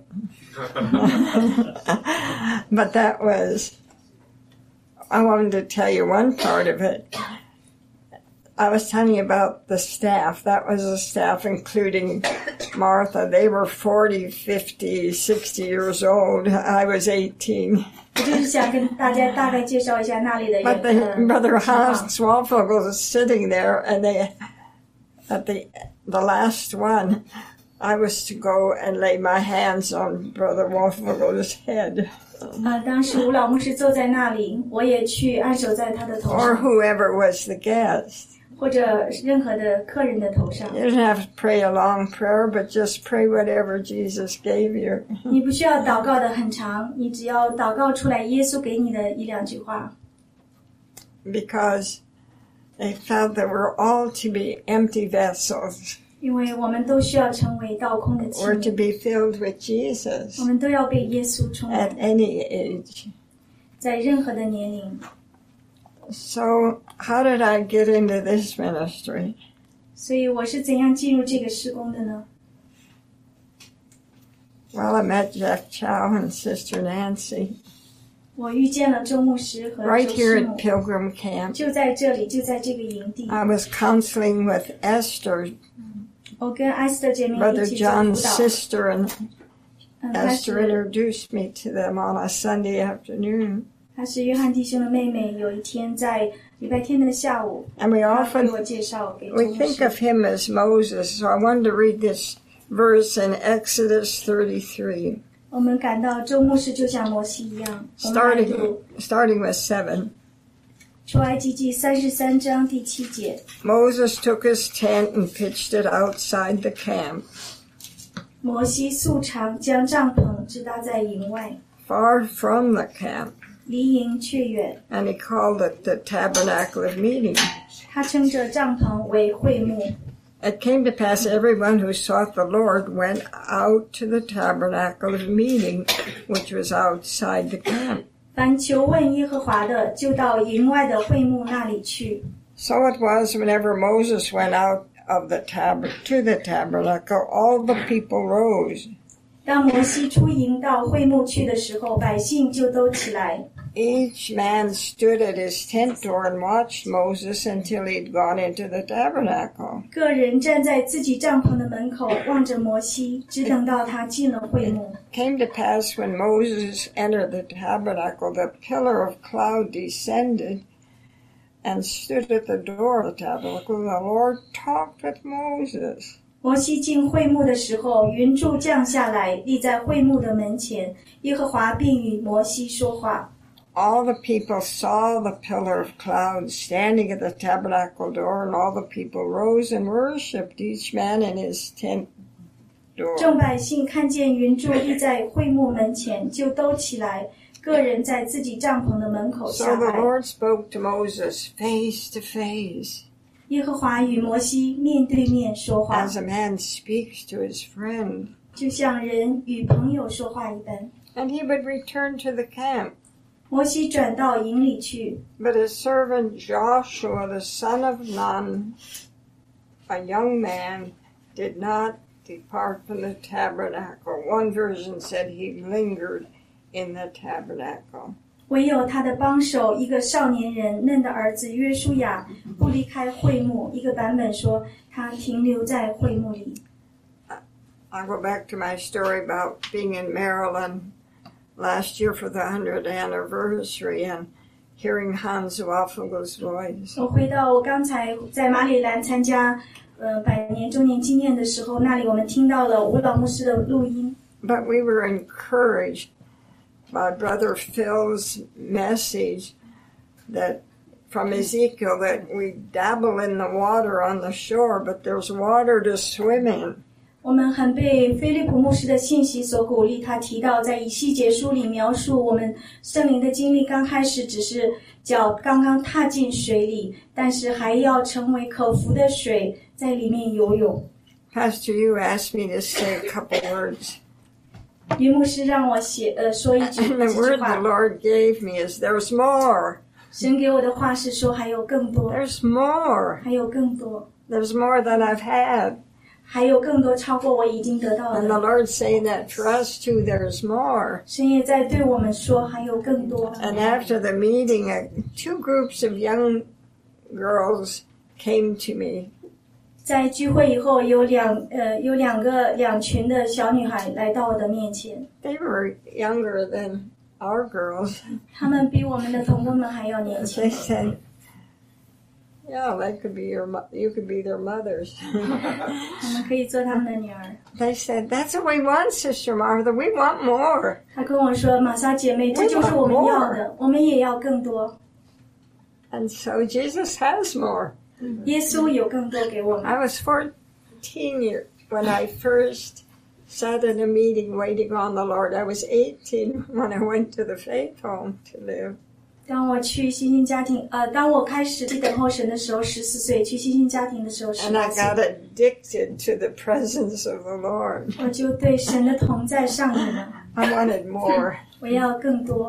But that was, I wanted to tell you one part of it. I was telling you about the staff. That was the staff, including Martha. They were forty, fifty, sixty years old. I was eighteen. 我就是想跟大家大概介绍一下那里的 But 人 the, 呃 Brother 情况 Hans Swalfogel was sitting there, and they, at the the last one, I was to go and lay my hands on Brother Swalfogel's head. 啊，当时吴老牧师坐在那里，我也去按手在他的头 Or 上， whoever was the guest. 或者任何的客人的头上。 You didn't have to pray a long prayer, but just pray whatever Jesus gave you. 你不需要祷告的很长，你只要祷告出来耶稣给你的一两句话。 Because they felt that we're all to be empty vessels. 因为我们都需要成为倒空的器 We're to 皿， be filled with Jesus 我们都要被耶稣充 at 满， any age. 在任何的年龄。 So how did I get into this ministry? 所以我是怎样进入这个事工的呢？ Well, I met Jeff Chow and Sister Nancy 我遇见了周牧师和 right 周 here 师 at 母， Pilgrim Camp. 就在这里，就在这个营地。 I was counseling with Esther, 我跟艾斯特姐妹 Brother 一起做 John's 辅导。 sister, and 嗯，她 Esther 是 introduced me to them on a Sunday afternoon. 她是约翰弟兄的妹妹。有一天在礼拜天的下午， And we 她 often 给我介绍给周 we 牧 think 师。 of him as Moses, so I wanted to read this verse in Exodus thirty-three, 我们感到周牧师就像摩西一样。我们来 starting 读 starting with seven. 出埃及记三十三章第七节。 Moses took his tent and pitched it outside the camp, 摩西素常将帐篷支搭在营外， far from the camp, 离营却远。 and he called it the tabernacle of meeting. 他称这帐篷为会幕。 It came to pass everyone who sought the Lord went out to the tabernacle of meeting, which was outside the camp. 凡求问耶和华的，就到营外的会幕那里去。 So it was whenever Moses went out of the tab- to the tabernacle, all the people rose. 当摩西出营到会幕去的时候，百姓就都起来。 Each man stood at his tent door and watched Moses until he'd gone into the tabernacle. 个人站在自己帐篷的门口，望着摩西，只等到他进了会幕。 Came to pass when Moses entered the tabernacle, the pillar of cloud descended and stood at the door of the tabernacle. The Lord talked with Moses. 摩西进会幕的时候，云柱降下来，立在会幕的门前。耶和华并与摩西说话。 All the people saw the pillar of cloud standing at the tabernacle door, and all the people rose and worshipped, each man in his tent 众 door. 百姓看见云柱立在会幕门前，就都起来，个人在自己帐篷的门口 So 下 the 拜。 Lord spoke to Moses face to face, 耶和华与摩西面对面说话， as a man speaks to his friend. 就像人与朋友说话一般。 And he would return to the camp. 摩西转到营里去， But his servant Joshua, the son of Nun, a young man, did not depart from the tabernacle. One version said he lingered in the tabernacle. 唯有他的帮手一个少年人嫩的儿子约书亚不离开会幕。一个版本说他停留在会幕里。 I'll go back to my story about being in Maryland last year for the hundredth anniversary and hearing Hans Waffel's voice. 我回到我刚才在马里兰参加呃百年周年纪念的时候，那里我们听到了吴老牧师的录音。 But we were encouraged by Brother Phil's message that from Ezekiel that we dabble in the water on the shore, but there's water to swim in. 我们很被菲利普牧师的信息所鼓励，他提到在以西结书里描述我们圣灵的经历，刚开始只是脚刚刚踏进水里，但是还要成为可服的水，在里面游泳。 Pastor, you asked me to say a couple words. 于牧师让我写呃说一句 And the 几句 word 话 the Lord gave me is there's more. 神给我的话是说还有更多， There's more. 还有更多， There's more than I've had. 还有更多超过我已经得到 And the 的。 Lord's saying that for us too, there's more. 神也在对我们说还有更多。 And after the meeting, uh, two groups of young girls came to me. 在聚会以后，有两呃有两个两群的小女孩来到我的面前， They were younger than our girls. 她们比我们的同工们还要年 They 轻。 said, yeah, they could be your, mo- you could be their mothers. 我们可以做她们的女儿。 They said, that's what we want, Sister Martha. We want more. 她跟我说：“玛莎姐妹，这就是我们要的，我们也要更多。 And so Jesus has more. 耶稣有更多给我们。 I was fourteen years when I first sat in a meeting waiting on the Lord. I was eighteen when I went to the faith home to live. 当我去新兴家庭，呃，当我开始去等候神的时候，十四岁；去新兴家庭的时候，十 And I 八岁。 got addicted to the presence of the Lord. 我就对神的同在上瘾了， I wanted more. 我要更多。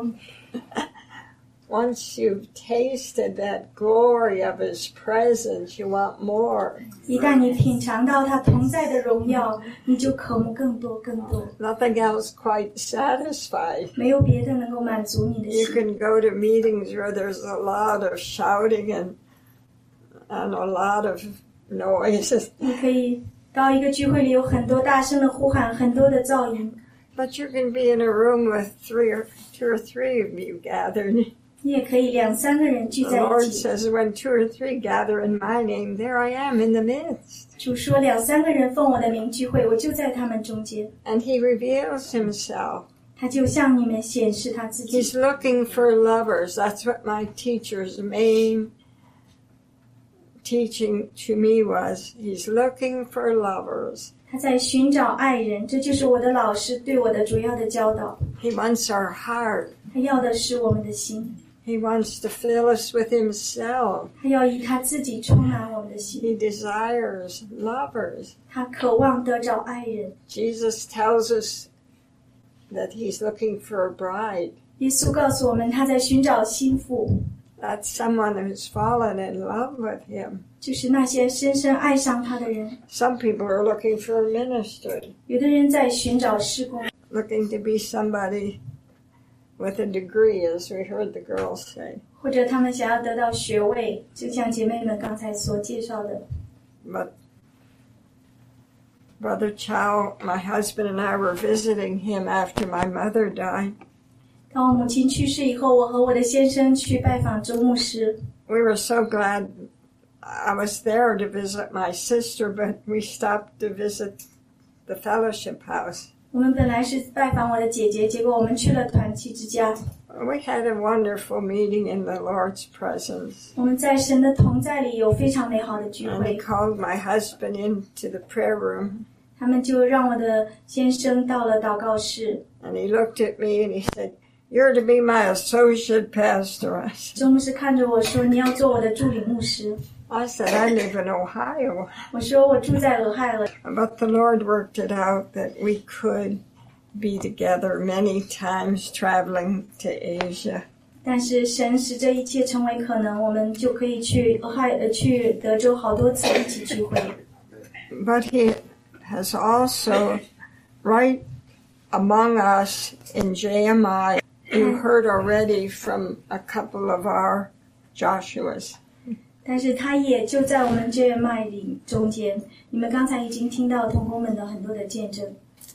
Once you've tasted that glory of His presence, you want more. 一旦你品尝到他同在的荣耀，你就渴慕更多更多， Nothing else quite satisfied. 没有别的能够满足你的 You 心。 can go to meetings where there's a lot of shouting and and a lot of noise. 你可以到一个聚会里，有很多大声的呼喊，很多的噪音。 But you can be in a room with three or two or three of you gathered. 你也可以两三个人聚 The 在 Lord 一起。 says, when two or three gather in my name, there I am in the midst. 主说两三个人奉我的名聚会，我就在他们中间。 And He reveals Himself. 他就向你们显示他自己。 He's looking for lovers. That's what my teacher's main teaching to me was. He's looking for lovers. 他在寻找爱人，这就是我的老师对我的主要的教导。 He wants our heart. 他要的是我们的心， He wants to fill us with Himself. 他要以他自己充满我们的心。 He desires lovers. 他渴望得着爱人。 Jesus tells us that He's looking for a bride. 耶稣告诉我们，他在寻找心腹， That's someone who's fallen in love with Him. 就是那些深深爱上他的人。 Some people are looking for a ministry, 有的人在寻找事工， looking to be somebody with a degree, as we heard the girls say. 或者他们想要得到学位，就像姐妹们刚才所介绍的。 But Brother Chow, my husband and I were visiting him after my mother died. 当我母亲去世以后，我和我的先生去拜访周牧师。 We were so glad I was there to visit my sister, but we stopped to visit the fellowship house. 我们本来是拜访我的姐姐，结果我们去了团契之家。 We had a wonderful meeting in the Lord's presence. 我们在神的同在里有非常美好的聚 And he 会。 called my husband into the prayer room. 他们就让我的先生到了祷告室。 And he looked at me and he said, "You're to be my associate pastor." I said, 周牧师看着我说：“你要做我的助理牧师。 I said, I live in Ohio. ” 我说：“我住在俄亥俄。” But the Lord worked it out that we could be together many times traveling to Asia. 但是神使这一切成为可能，我们就可以去俄亥呃去德州好多次一起聚会。 But he has also, right among us in J M I, you heard already from a couple of our Joshuas. 但是他也就在我们这脉里中间，你们刚才已经听到同工们的很多的见证。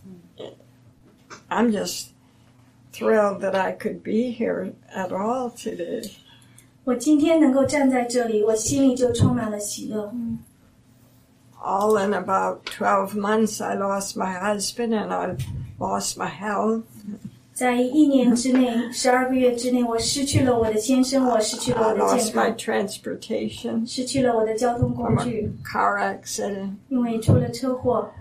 I'm just thrilled that I could be here at all today. 我今天能够站在这里，我心里就充满了喜乐。 All in about twelve months, I lost my husband and I lost my health. 在一年之内，十二个月之内，我失去了我的先生，我失去了 I 我的 lost 健 my 康， transportation 失去了我的交通工 from 具， a car accident. 因为出了车祸。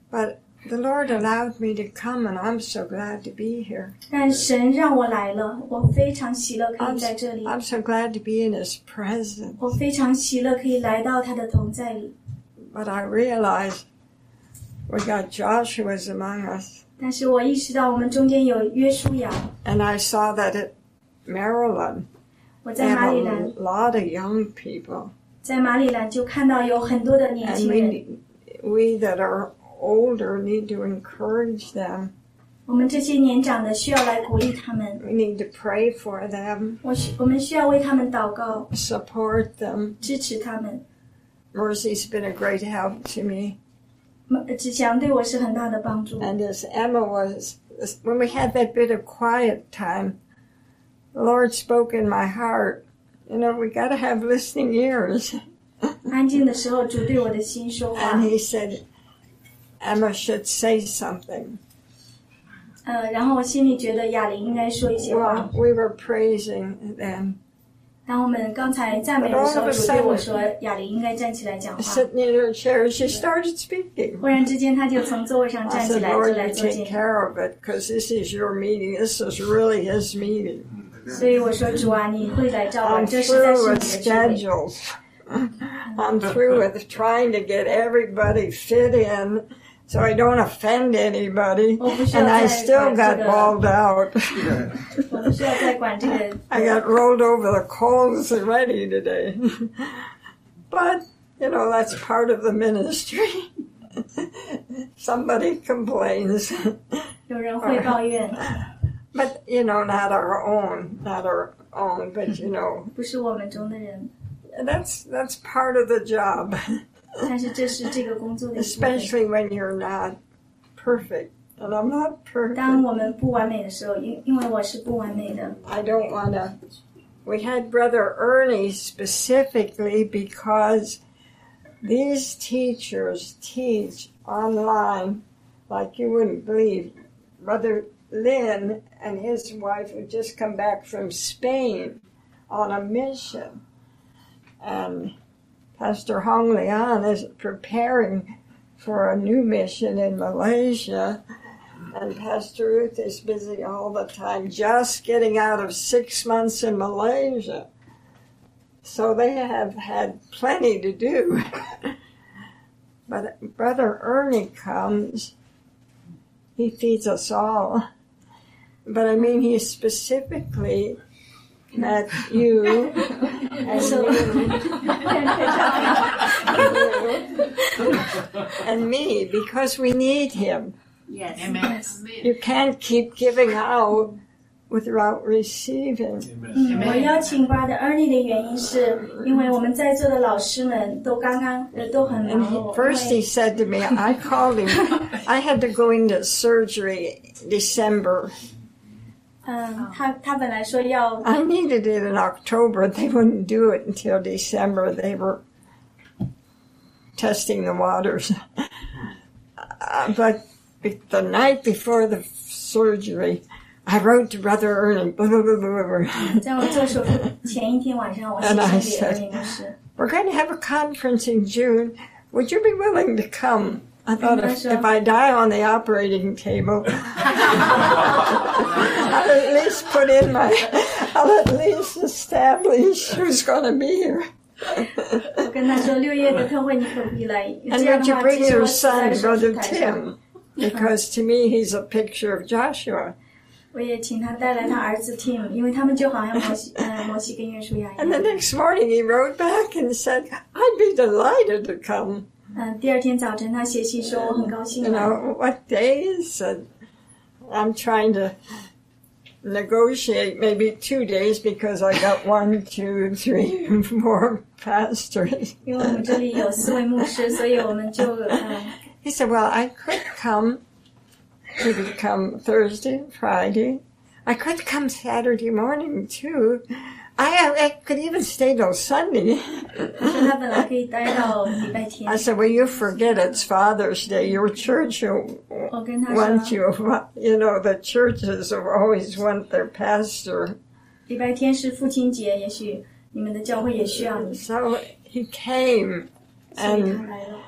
But the Lord allowed me to come, and I'm so glad to be here. 但神让我来了，我非常喜乐可 I'm, 以在这里， I'm so glad to be in His presence. 我非常喜乐可以来到他的同在里。 But I realized we got Joshua's among us. 但是我意识到我们中间有约书亚， And I saw that at Maryland, 我 they 在马 have 里 a 兰， lot of young people. 在马里兰就看到有很多的年 And 轻人， we, we that are older need to encourage them. 我们这些年长的需要来鼓励他们， We need to pray for them, 我需我们需要为他们祷告， support them. 支持他们。 Mercy's been a great help to me. 志祥对我是很大的帮助。 And as Emma was, when we had that bit of quiet time, the Lord spoke in my heart, you know, we got to have listening ears. 安静的时候，主对我的心说话 And。he said, Emma should say something. 呃，然后我心里觉得雅玲应该说一些话 Well,。we were praising then. 当我们刚才赞美的时候，主对我说雅玲应该站起来讲话。 Sitting in her chair, she started speaking. 忽然之间，她就从座位上 I 站起 said, 来，就 Lord, 来 you 做 take 见证。 care of it, because this is your meeting. This is really his meeting. 所以我说主啊，你会来照管， I'm 这实在 through 是 with 你的智慧。 schedules. I'm through with trying to get everybody fit in so I don't offend anybody. And I still got balled out. 我不需要再管这个。 I got rolled over the coals already today. But, you know, that's part of the ministry. Somebody complains. 有人会抱怨， But, you know, not our own, not our own, but, you know, 不是我们中的人， that's that's part of the job, 但是这是这个工作的一部分。 especially when you're not perfect. And I'm not 当 perfect. 我们不完美的时候，因因为我是不完美的， I don't want to. We had Brother Ernie specifically because these teachers teach online like you wouldn't believe. Brother Lynn and his wife had just come back from Spain on a mission. And Pastor Hong Lian is preparing for a new mission in Malaysia. And Pastor Ruth is busy all the time just getting out of six months in Malaysia. So they have had plenty to do. But Brother Ernie comes. He feeds us all. But I mean, he specifically met you and you and me because we need him. Yes. Amen. You can't keep giving out without receiving. 嗯，我邀请 Brother Ernie 的原因是因为我们在座的老师们都刚刚呃都很 And 忙 he, 碌。 first 因 he 为 said to me, I called him. I had to go into surgery December. 嗯，他他本来说要 I needed it in October. They wouldn't do it until December. They were testing the waters. Uh, but the night before the surgery, I wrote to Brother Ernie. Blah, blah, blah, blah, blah. 在我做手术前一天晚上，我写 And I 信给 said, Ernie 牧师。 We're going to have a conference in June. Would you be willing to come? I thought if, if I die on the operating table, I'll at least put in my, I'll at least establish who's going to be here. 我跟他说六月的特会你可不可以来？ And 这样 would 的 you 话， bring 其实 your 我死在 son, 手术 Brother 台上。 Tim? Because to me, he's a picture of Joshua. 我也请他带来他儿子 Tim，因为他们就好像摩西，呃，摩西跟约书亚一 And the 样。 next morning, he wrote back and said, I'd be delighted to come. 嗯，第二天早晨他写信说我很高兴 You 来。 know, what days? And I'm trying to negotiate maybe two days because I got one, two, three, four pastors. 因为我们这里有四位牧师，所以我们就嗯， He said, well, I could come. He could come Thursday, Friday. I could come Saturday morning, too. I, I could even stay till Sunday. 他说他本来可以待到礼拜天 I。said, well, you forget it's Father's Day. Your church will 我跟他 want 说， you. You know, the churches have always want their pastor. 礼拜天是父亲节，也许你们的教会也需要你， So he came, 所以他 and 来了。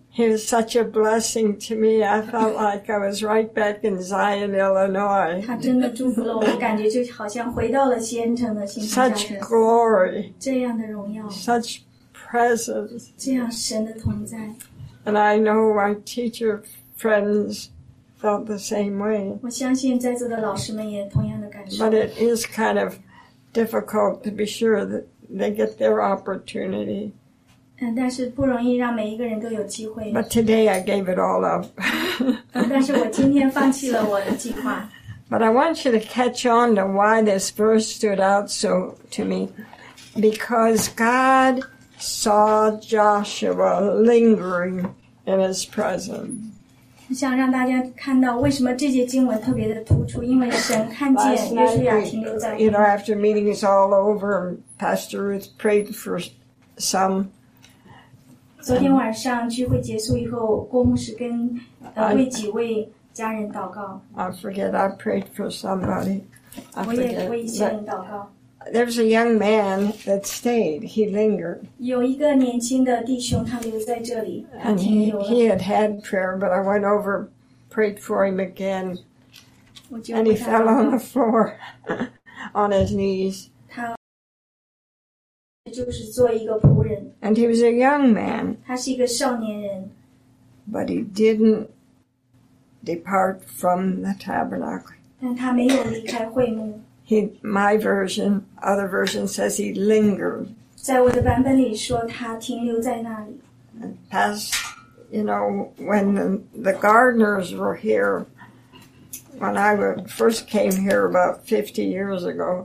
He was such a blessing to me. I felt like I was right back in Zion, Illinois. 他真的祝福了我，我感觉就好像回到了西恩城的新家 Such 城， glory, 这样的荣耀， such presence. 这样神的同在。 And I know my teacher friends felt the same way. 我相信在座的老师们也同样的感受。 But it is kind of difficult to be sure that they get their opportunity. 嗯，但是不容易让每一个人都有机会。 But today I gave it all up. 嗯，但是我今天放弃了我的计划。 But I want you to catch on to why this verse stood out so to me. Because God saw Joshua lingering in his presence. 我想让大家看到为什么这节经文特别的突出，因为神看 Last 见约书亚 night, 停留在 we, you know, after meetings all over, Pastor Ruth prayed for some. 昨天晚上聚会结束以后，郭牧师跟呃为几位家人祷告， I forget, I prayed for somebody. I 我也为一 forget. 些人 But 祷告。 there's a young man that stayed. He lingered. 有一个年轻的弟兄，他留在这里，他 And 停 he, 留了。 he had had prayer, but I went over, prayed for him again. 我就 And 为 he 他 fell 祷 on 告 the floor on his knees. 他就是做一个仆人， And he was a young man, 他是一个少年人， but he didn't depart from the tabernacle. 但他没有离开会幕。 He, my version, other version says he lingered. 在我的版本里说，他停留在那里。 And past, you know, when the, the gardeners were here, when I would, first came here about fifty years ago,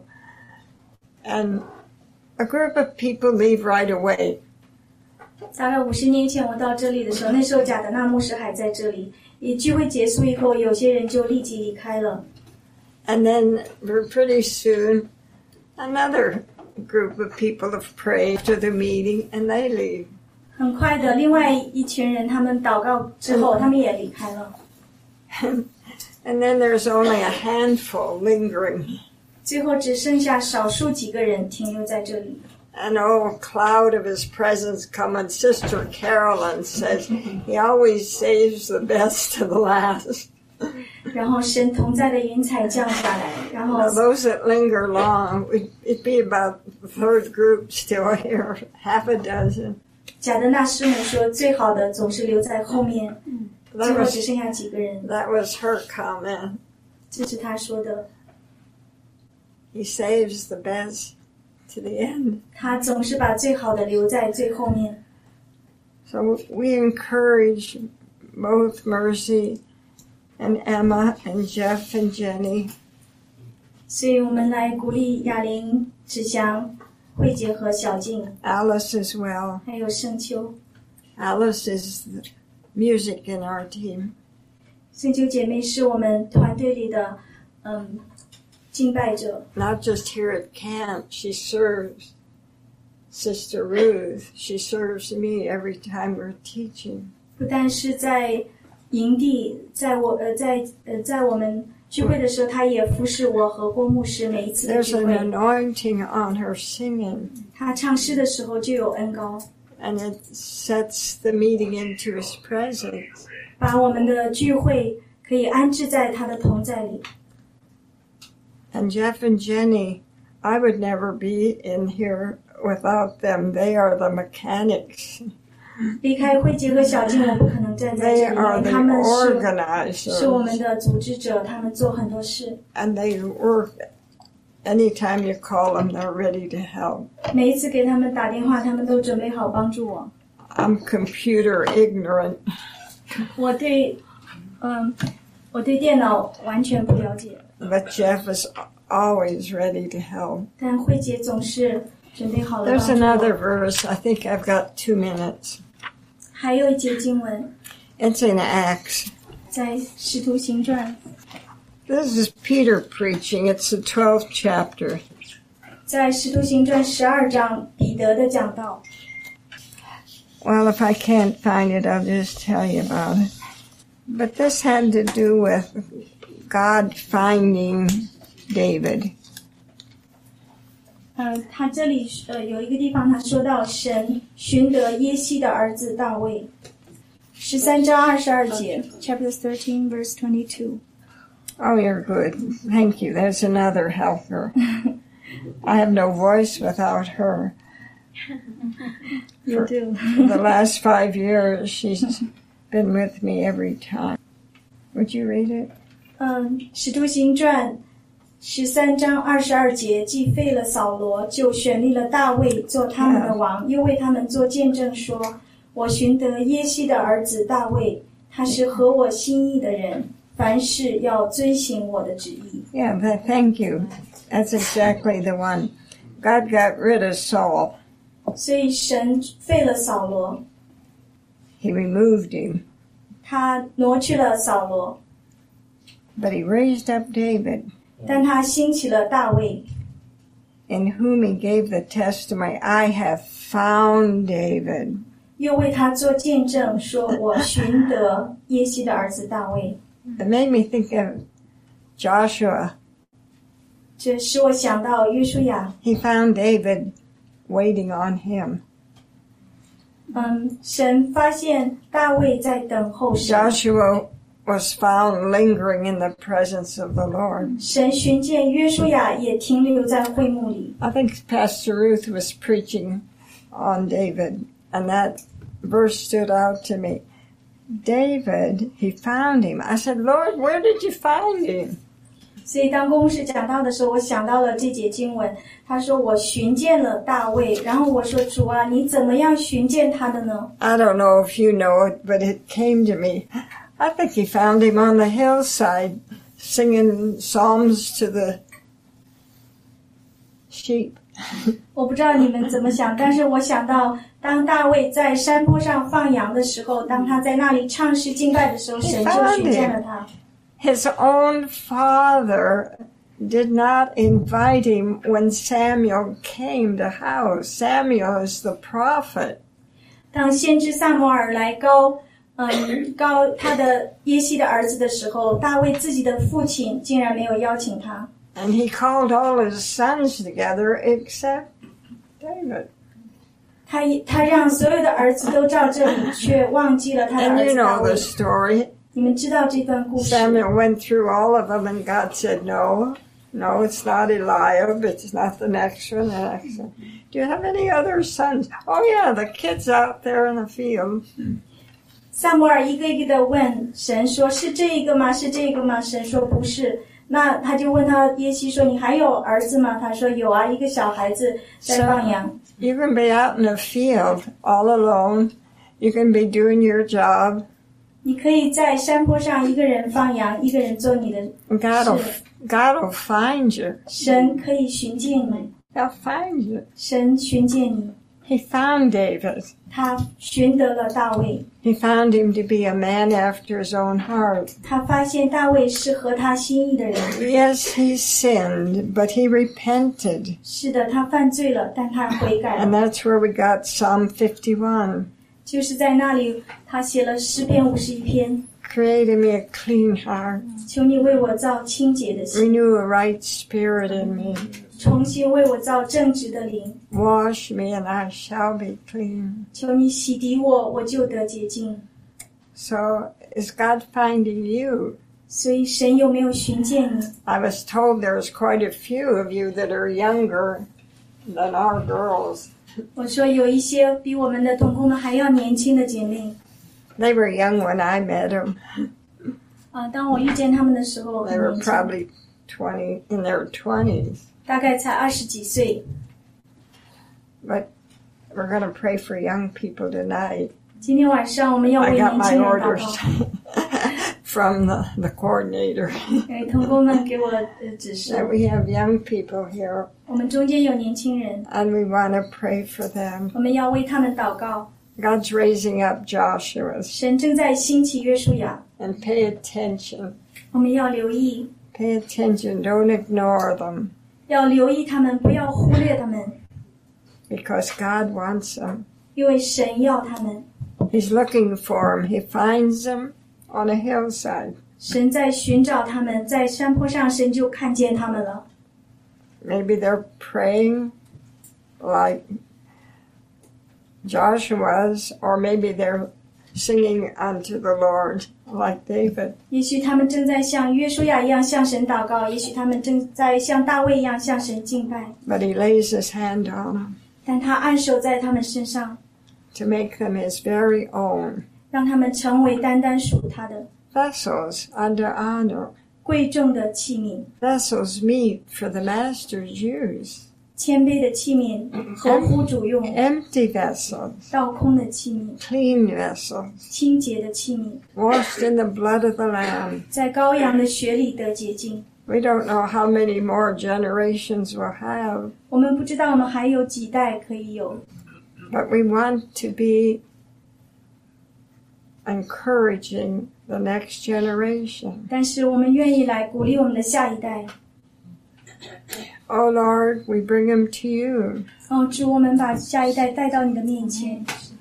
and a group of people leave right away. 大概五十年前我到这里的时候，那时候贾德纳牧师还在这里。以聚会结束以后，有些人就立即离开了。 And then pretty soon, another group of people have prayed to the meeting, and they leave. 很快的，另外一群人他们祷告之后，他们也离开了。 And then there's only a handful lingering. 最后只剩下少数几个人停留在这里。 An old cloud of his presence come, and Sister Carolyn says he always saves the best to the last. 然后神同在的云彩降下来，然后 Now, those that linger long, it'd it'd be about the third group still here, half a dozen. 贾德纳师母说，最好的总是留在后面，最 That 后 was, 只剩下几个人。 that was her comment. 这是他说的， He saves the best to the end. 他总是把最好的留在最后面。 So we encourage both Mercy and Emma and Jeff and Jenny. 所以我们来鼓励雅玲、芷祥、慧姐和小静， Alice as well. 还有盛秋。 Alice is the music in our team. 盛秋姐妹是我们团队里的嗯敬拜者， Not just here at camp, she serves Sister Ruth. She serves me every time we're teaching. 不但是在营地，在我呃在呃在我们聚会的时候，她也服侍我和郭牧师每一次的 There's 聚 an 会。 anointing on her singing, 她唱诗的时候就有恩膏， and it sets the meeting into his presence. 把我们的聚会可以安置在她的同在里。 And Jeff and Jenny, I would never be in here without them. They are the mechanics. 离开慧姐和小静，我不可能站在 They 这里，因 are 为 the 他们是是我们 organizers. 的组织者，他们做很多事。 And they work. Anytime you call them, they're ready to help. 每一次给他们打电话，他们都准备好帮助我。 I'm computer ignorant. 我对，嗯，我对电脑完全不了解， But Jeff is always ready to help. 但慧姐总是准备好了 There's 帮助 another 我。 verse. I think I've got two minutes. 还有一节经文 It's in Acts. 在《使徒行传》， This is Peter preaching. It's the twelfth chapter. 在《使徒行传》十二章彼得的讲道。 Well, if I can't find it, I'll just tell you about it. But this had to do with God finding David. 嗯，他这里呃有一个地方他说到神寻得耶西的儿子大卫。 十三章二十二节 ，Chapter thirteen, verse twenty-two. Oh, you're good. Thank you. There's another helper. I have no voice without her. You do. For the last five years, she's been with me every time. Would you read it? 嗯，《使徒行传》十三章二十二节，既废了扫罗，就选立了大卫做他们的王，又为他们做见证说：“我寻得耶西的儿子大卫，他是合我心意的人，凡事要遵行我的旨意。” Yeah, but thank you. That's exactly the one. God got rid of Saul. 所以神废了扫罗， He removed him. 他挪去了扫罗， But he raised up David, 但他兴起了大卫， in whom he gave the testimony, I have found David. 又为他做见证说：“我寻得耶西的儿子大卫。” It made me think of Joshua. 这使我想到约书亚， He found David waiting on him. 嗯，神发现大卫在等候神， Joshua was found lingering in the presence of the Lord. 神寻见约书亚也停留在会幕里。 I think Pastor Ruth was preaching on David, and that verse stood out to me. David, he found him. I said, Lord, where did you find him? 所以当公牧师讲到的时候，我想到了这节经文。他说：“我寻见了大卫。”然后我说：“主啊，你怎么样寻见他的呢？” I don't know if you know it, but it came to me. I think he found him on the hillside, singing psalms to the sheep. 我不知道你们怎么想，但是我想到，当大卫在山坡上放羊的时候，当他在那里唱诗敬拜的时候，神就寻见了他。 His own father did not invite him when Samuel came to house. Samuel is the prophet. 当先知撒母耳来高，嗯，高他的耶西的儿子的时候，大卫自己的父亲竟然没有邀请他。 And he called all his sons together except David. 他他让所有的儿子都到这里，却忘记了他的 And 儿 you 子大 know 卫 the。story. 你们知道这段故事？ Samuel went through all of them and God said, no, no, it's not Eliab. It's not the next one, the next one. Do you have any other sons? Oh yeah, the kids out there in the field. 撒母耳一个一个的问神说：“是这一个吗？是这个吗？”神说：“不是。”那他就问他耶西说：“你还有儿子吗？”他说：“有啊，一个小孩子在放羊。” You can be out in the field all alone. You can be doing your job. 你可以在山坡上一个人放羊，一个人做你的 God will, 事。 God will find you. 神可以寻见你， He'll find you. 神寻见你， He found David. 他寻得了大卫， He found him to be a man after his own heart. 他发现大卫是合他心意的人。 Yes, he sinned, but he repented. 是的，他犯罪了，但他悔改 And 了。 that's where we got Psalm fifty-one. 就是在那里，他写了诗篇五十一篇， Create in me a clean heart. 求你为我造清洁的心， Renew a right spirit in me. 重新为我造正直的灵。 Wash me and I shall be clean. 求你洗涤我，我就得洁净。 So is God finding you? 所以神有没有寻见你？ I was told there's quite a few of you that are younger than our girls. 我说有一些比我们的同工们还要年轻的姐妹， They were young when I met them. 啊，当我遇见他们的时候， They 很 were 年轻， probably twenty, in their twenties. 大概才二十几岁。 But we're going to pray for young people tonight. 今天晚上我们要 I 为 got 年 my 轻人祷 orders 告， from the, the coordinator. 因为同工们给我呃指示 That，we have young people here, 我们中间有年轻人， and we want to pray for them. 我们要为他们祷告。 God's raising up Joshua. 神正在兴起约书亚， And pay attention. 我们要留意， Pay attention. Don't ignore them, 要留意他们，不要忽略他们， because God wants them. 因为神要他们。 He's looking for them. He finds them on a hillside. 神在寻找他们，在山坡上，神就看见他们了。 Maybe they're praying like Joshua's, or maybe they're singing unto the Lord like David. 也许他们正在像约书亚一样向神祷告，也许他们正在像大卫一样向神敬拜， But he lays his hand on them 但他按手在他们身上， to make them his very own 让他们成为单单属他的 vessels under honor, 贵重的器皿， vessels meet for the master's use, 谦卑的器皿，合乎主用， empty vessels, 倒空的器皿， clean vessels, 清洁的器皿， washed in the blood of the Lamb. 在羔羊的血里得洁净。 We don't know how many more generations we'll have, 我们不知道我们还有几代可以有， but we want to be encouraging the next generation. 但是我们愿意来鼓励我们的下一代。 Oh Lord, we bring them to you. 哦，主，我们把下一代带到你的面前。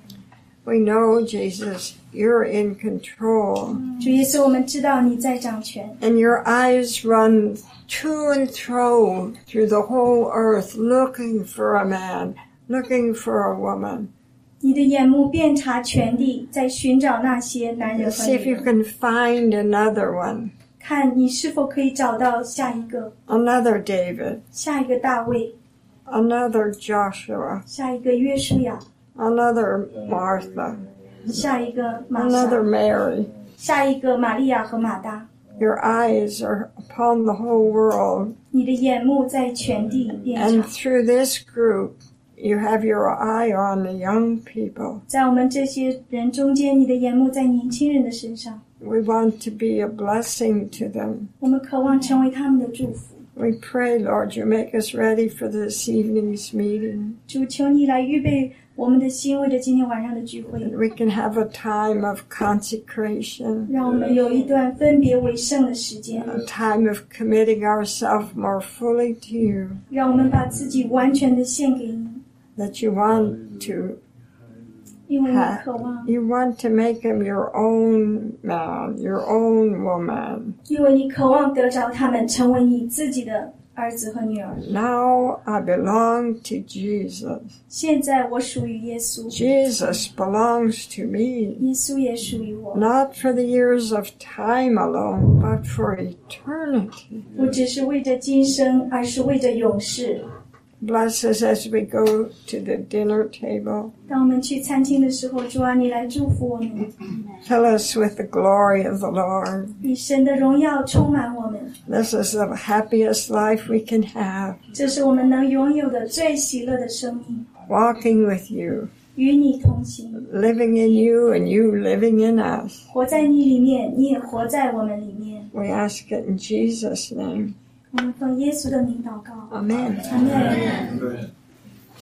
We know, Jesus, you're in control, 主耶稣，我们知道你在掌权， and your eyes run to and fro through the whole earth looking for a man, looking for a woman. 你的眼目遍察全地，在寻找那些男人和 See if 女 you 人， can find another one, 看你是否可以找到下一个， another David, 下一个大卫， another Joshua, 下一个约书亚， another Martha, 下一个玛 another 莎， Mary. 下一个玛利亚和马大。 Your eyes are upon the whole world, 你的眼目在全地遍 and 察， through this group, you have your eye on the young people. 在我们这些人中间，你的眼目在年轻人的身上。 We want to be a blessing to them. 我们渴望成为他们的祝福。 We pray, Lord, you make us ready for this evening's meeting. 主，求你来预备我们的心，为着今天晚上的聚会， And we can have a time of consecration, 让我们有一段分别为圣的时间， a time of committing ourselves more fully to you, 让我们把自己完全的献给你， that you want to 因为你 ha- 渴望， you want to make him your own man, your own woman. 因为你渴望得着他们，成为你自己的儿子和女儿。 Now I belong to Jesus. 现在我属于耶稣， Jesus belongs to me, 耶稣也属于我， not for the years of time alone, but for eternity. 不只是为着今生，而是为着永世。 Bless us as we go to the dinner table. 当我们去餐厅的时候，主啊，你来祝福我们， Fill us with the glory of the Lord. 以神的荣耀充满我们。 This is the happiest life we can have, 这是我们能拥有的最喜乐的生命， walking with you, 与你同行， living in you and you living in us. 活在你里面，你也活在我们里面。 We ask it in Jesus' name. 我们奉耶稣的名祷告， Amen. 阿门。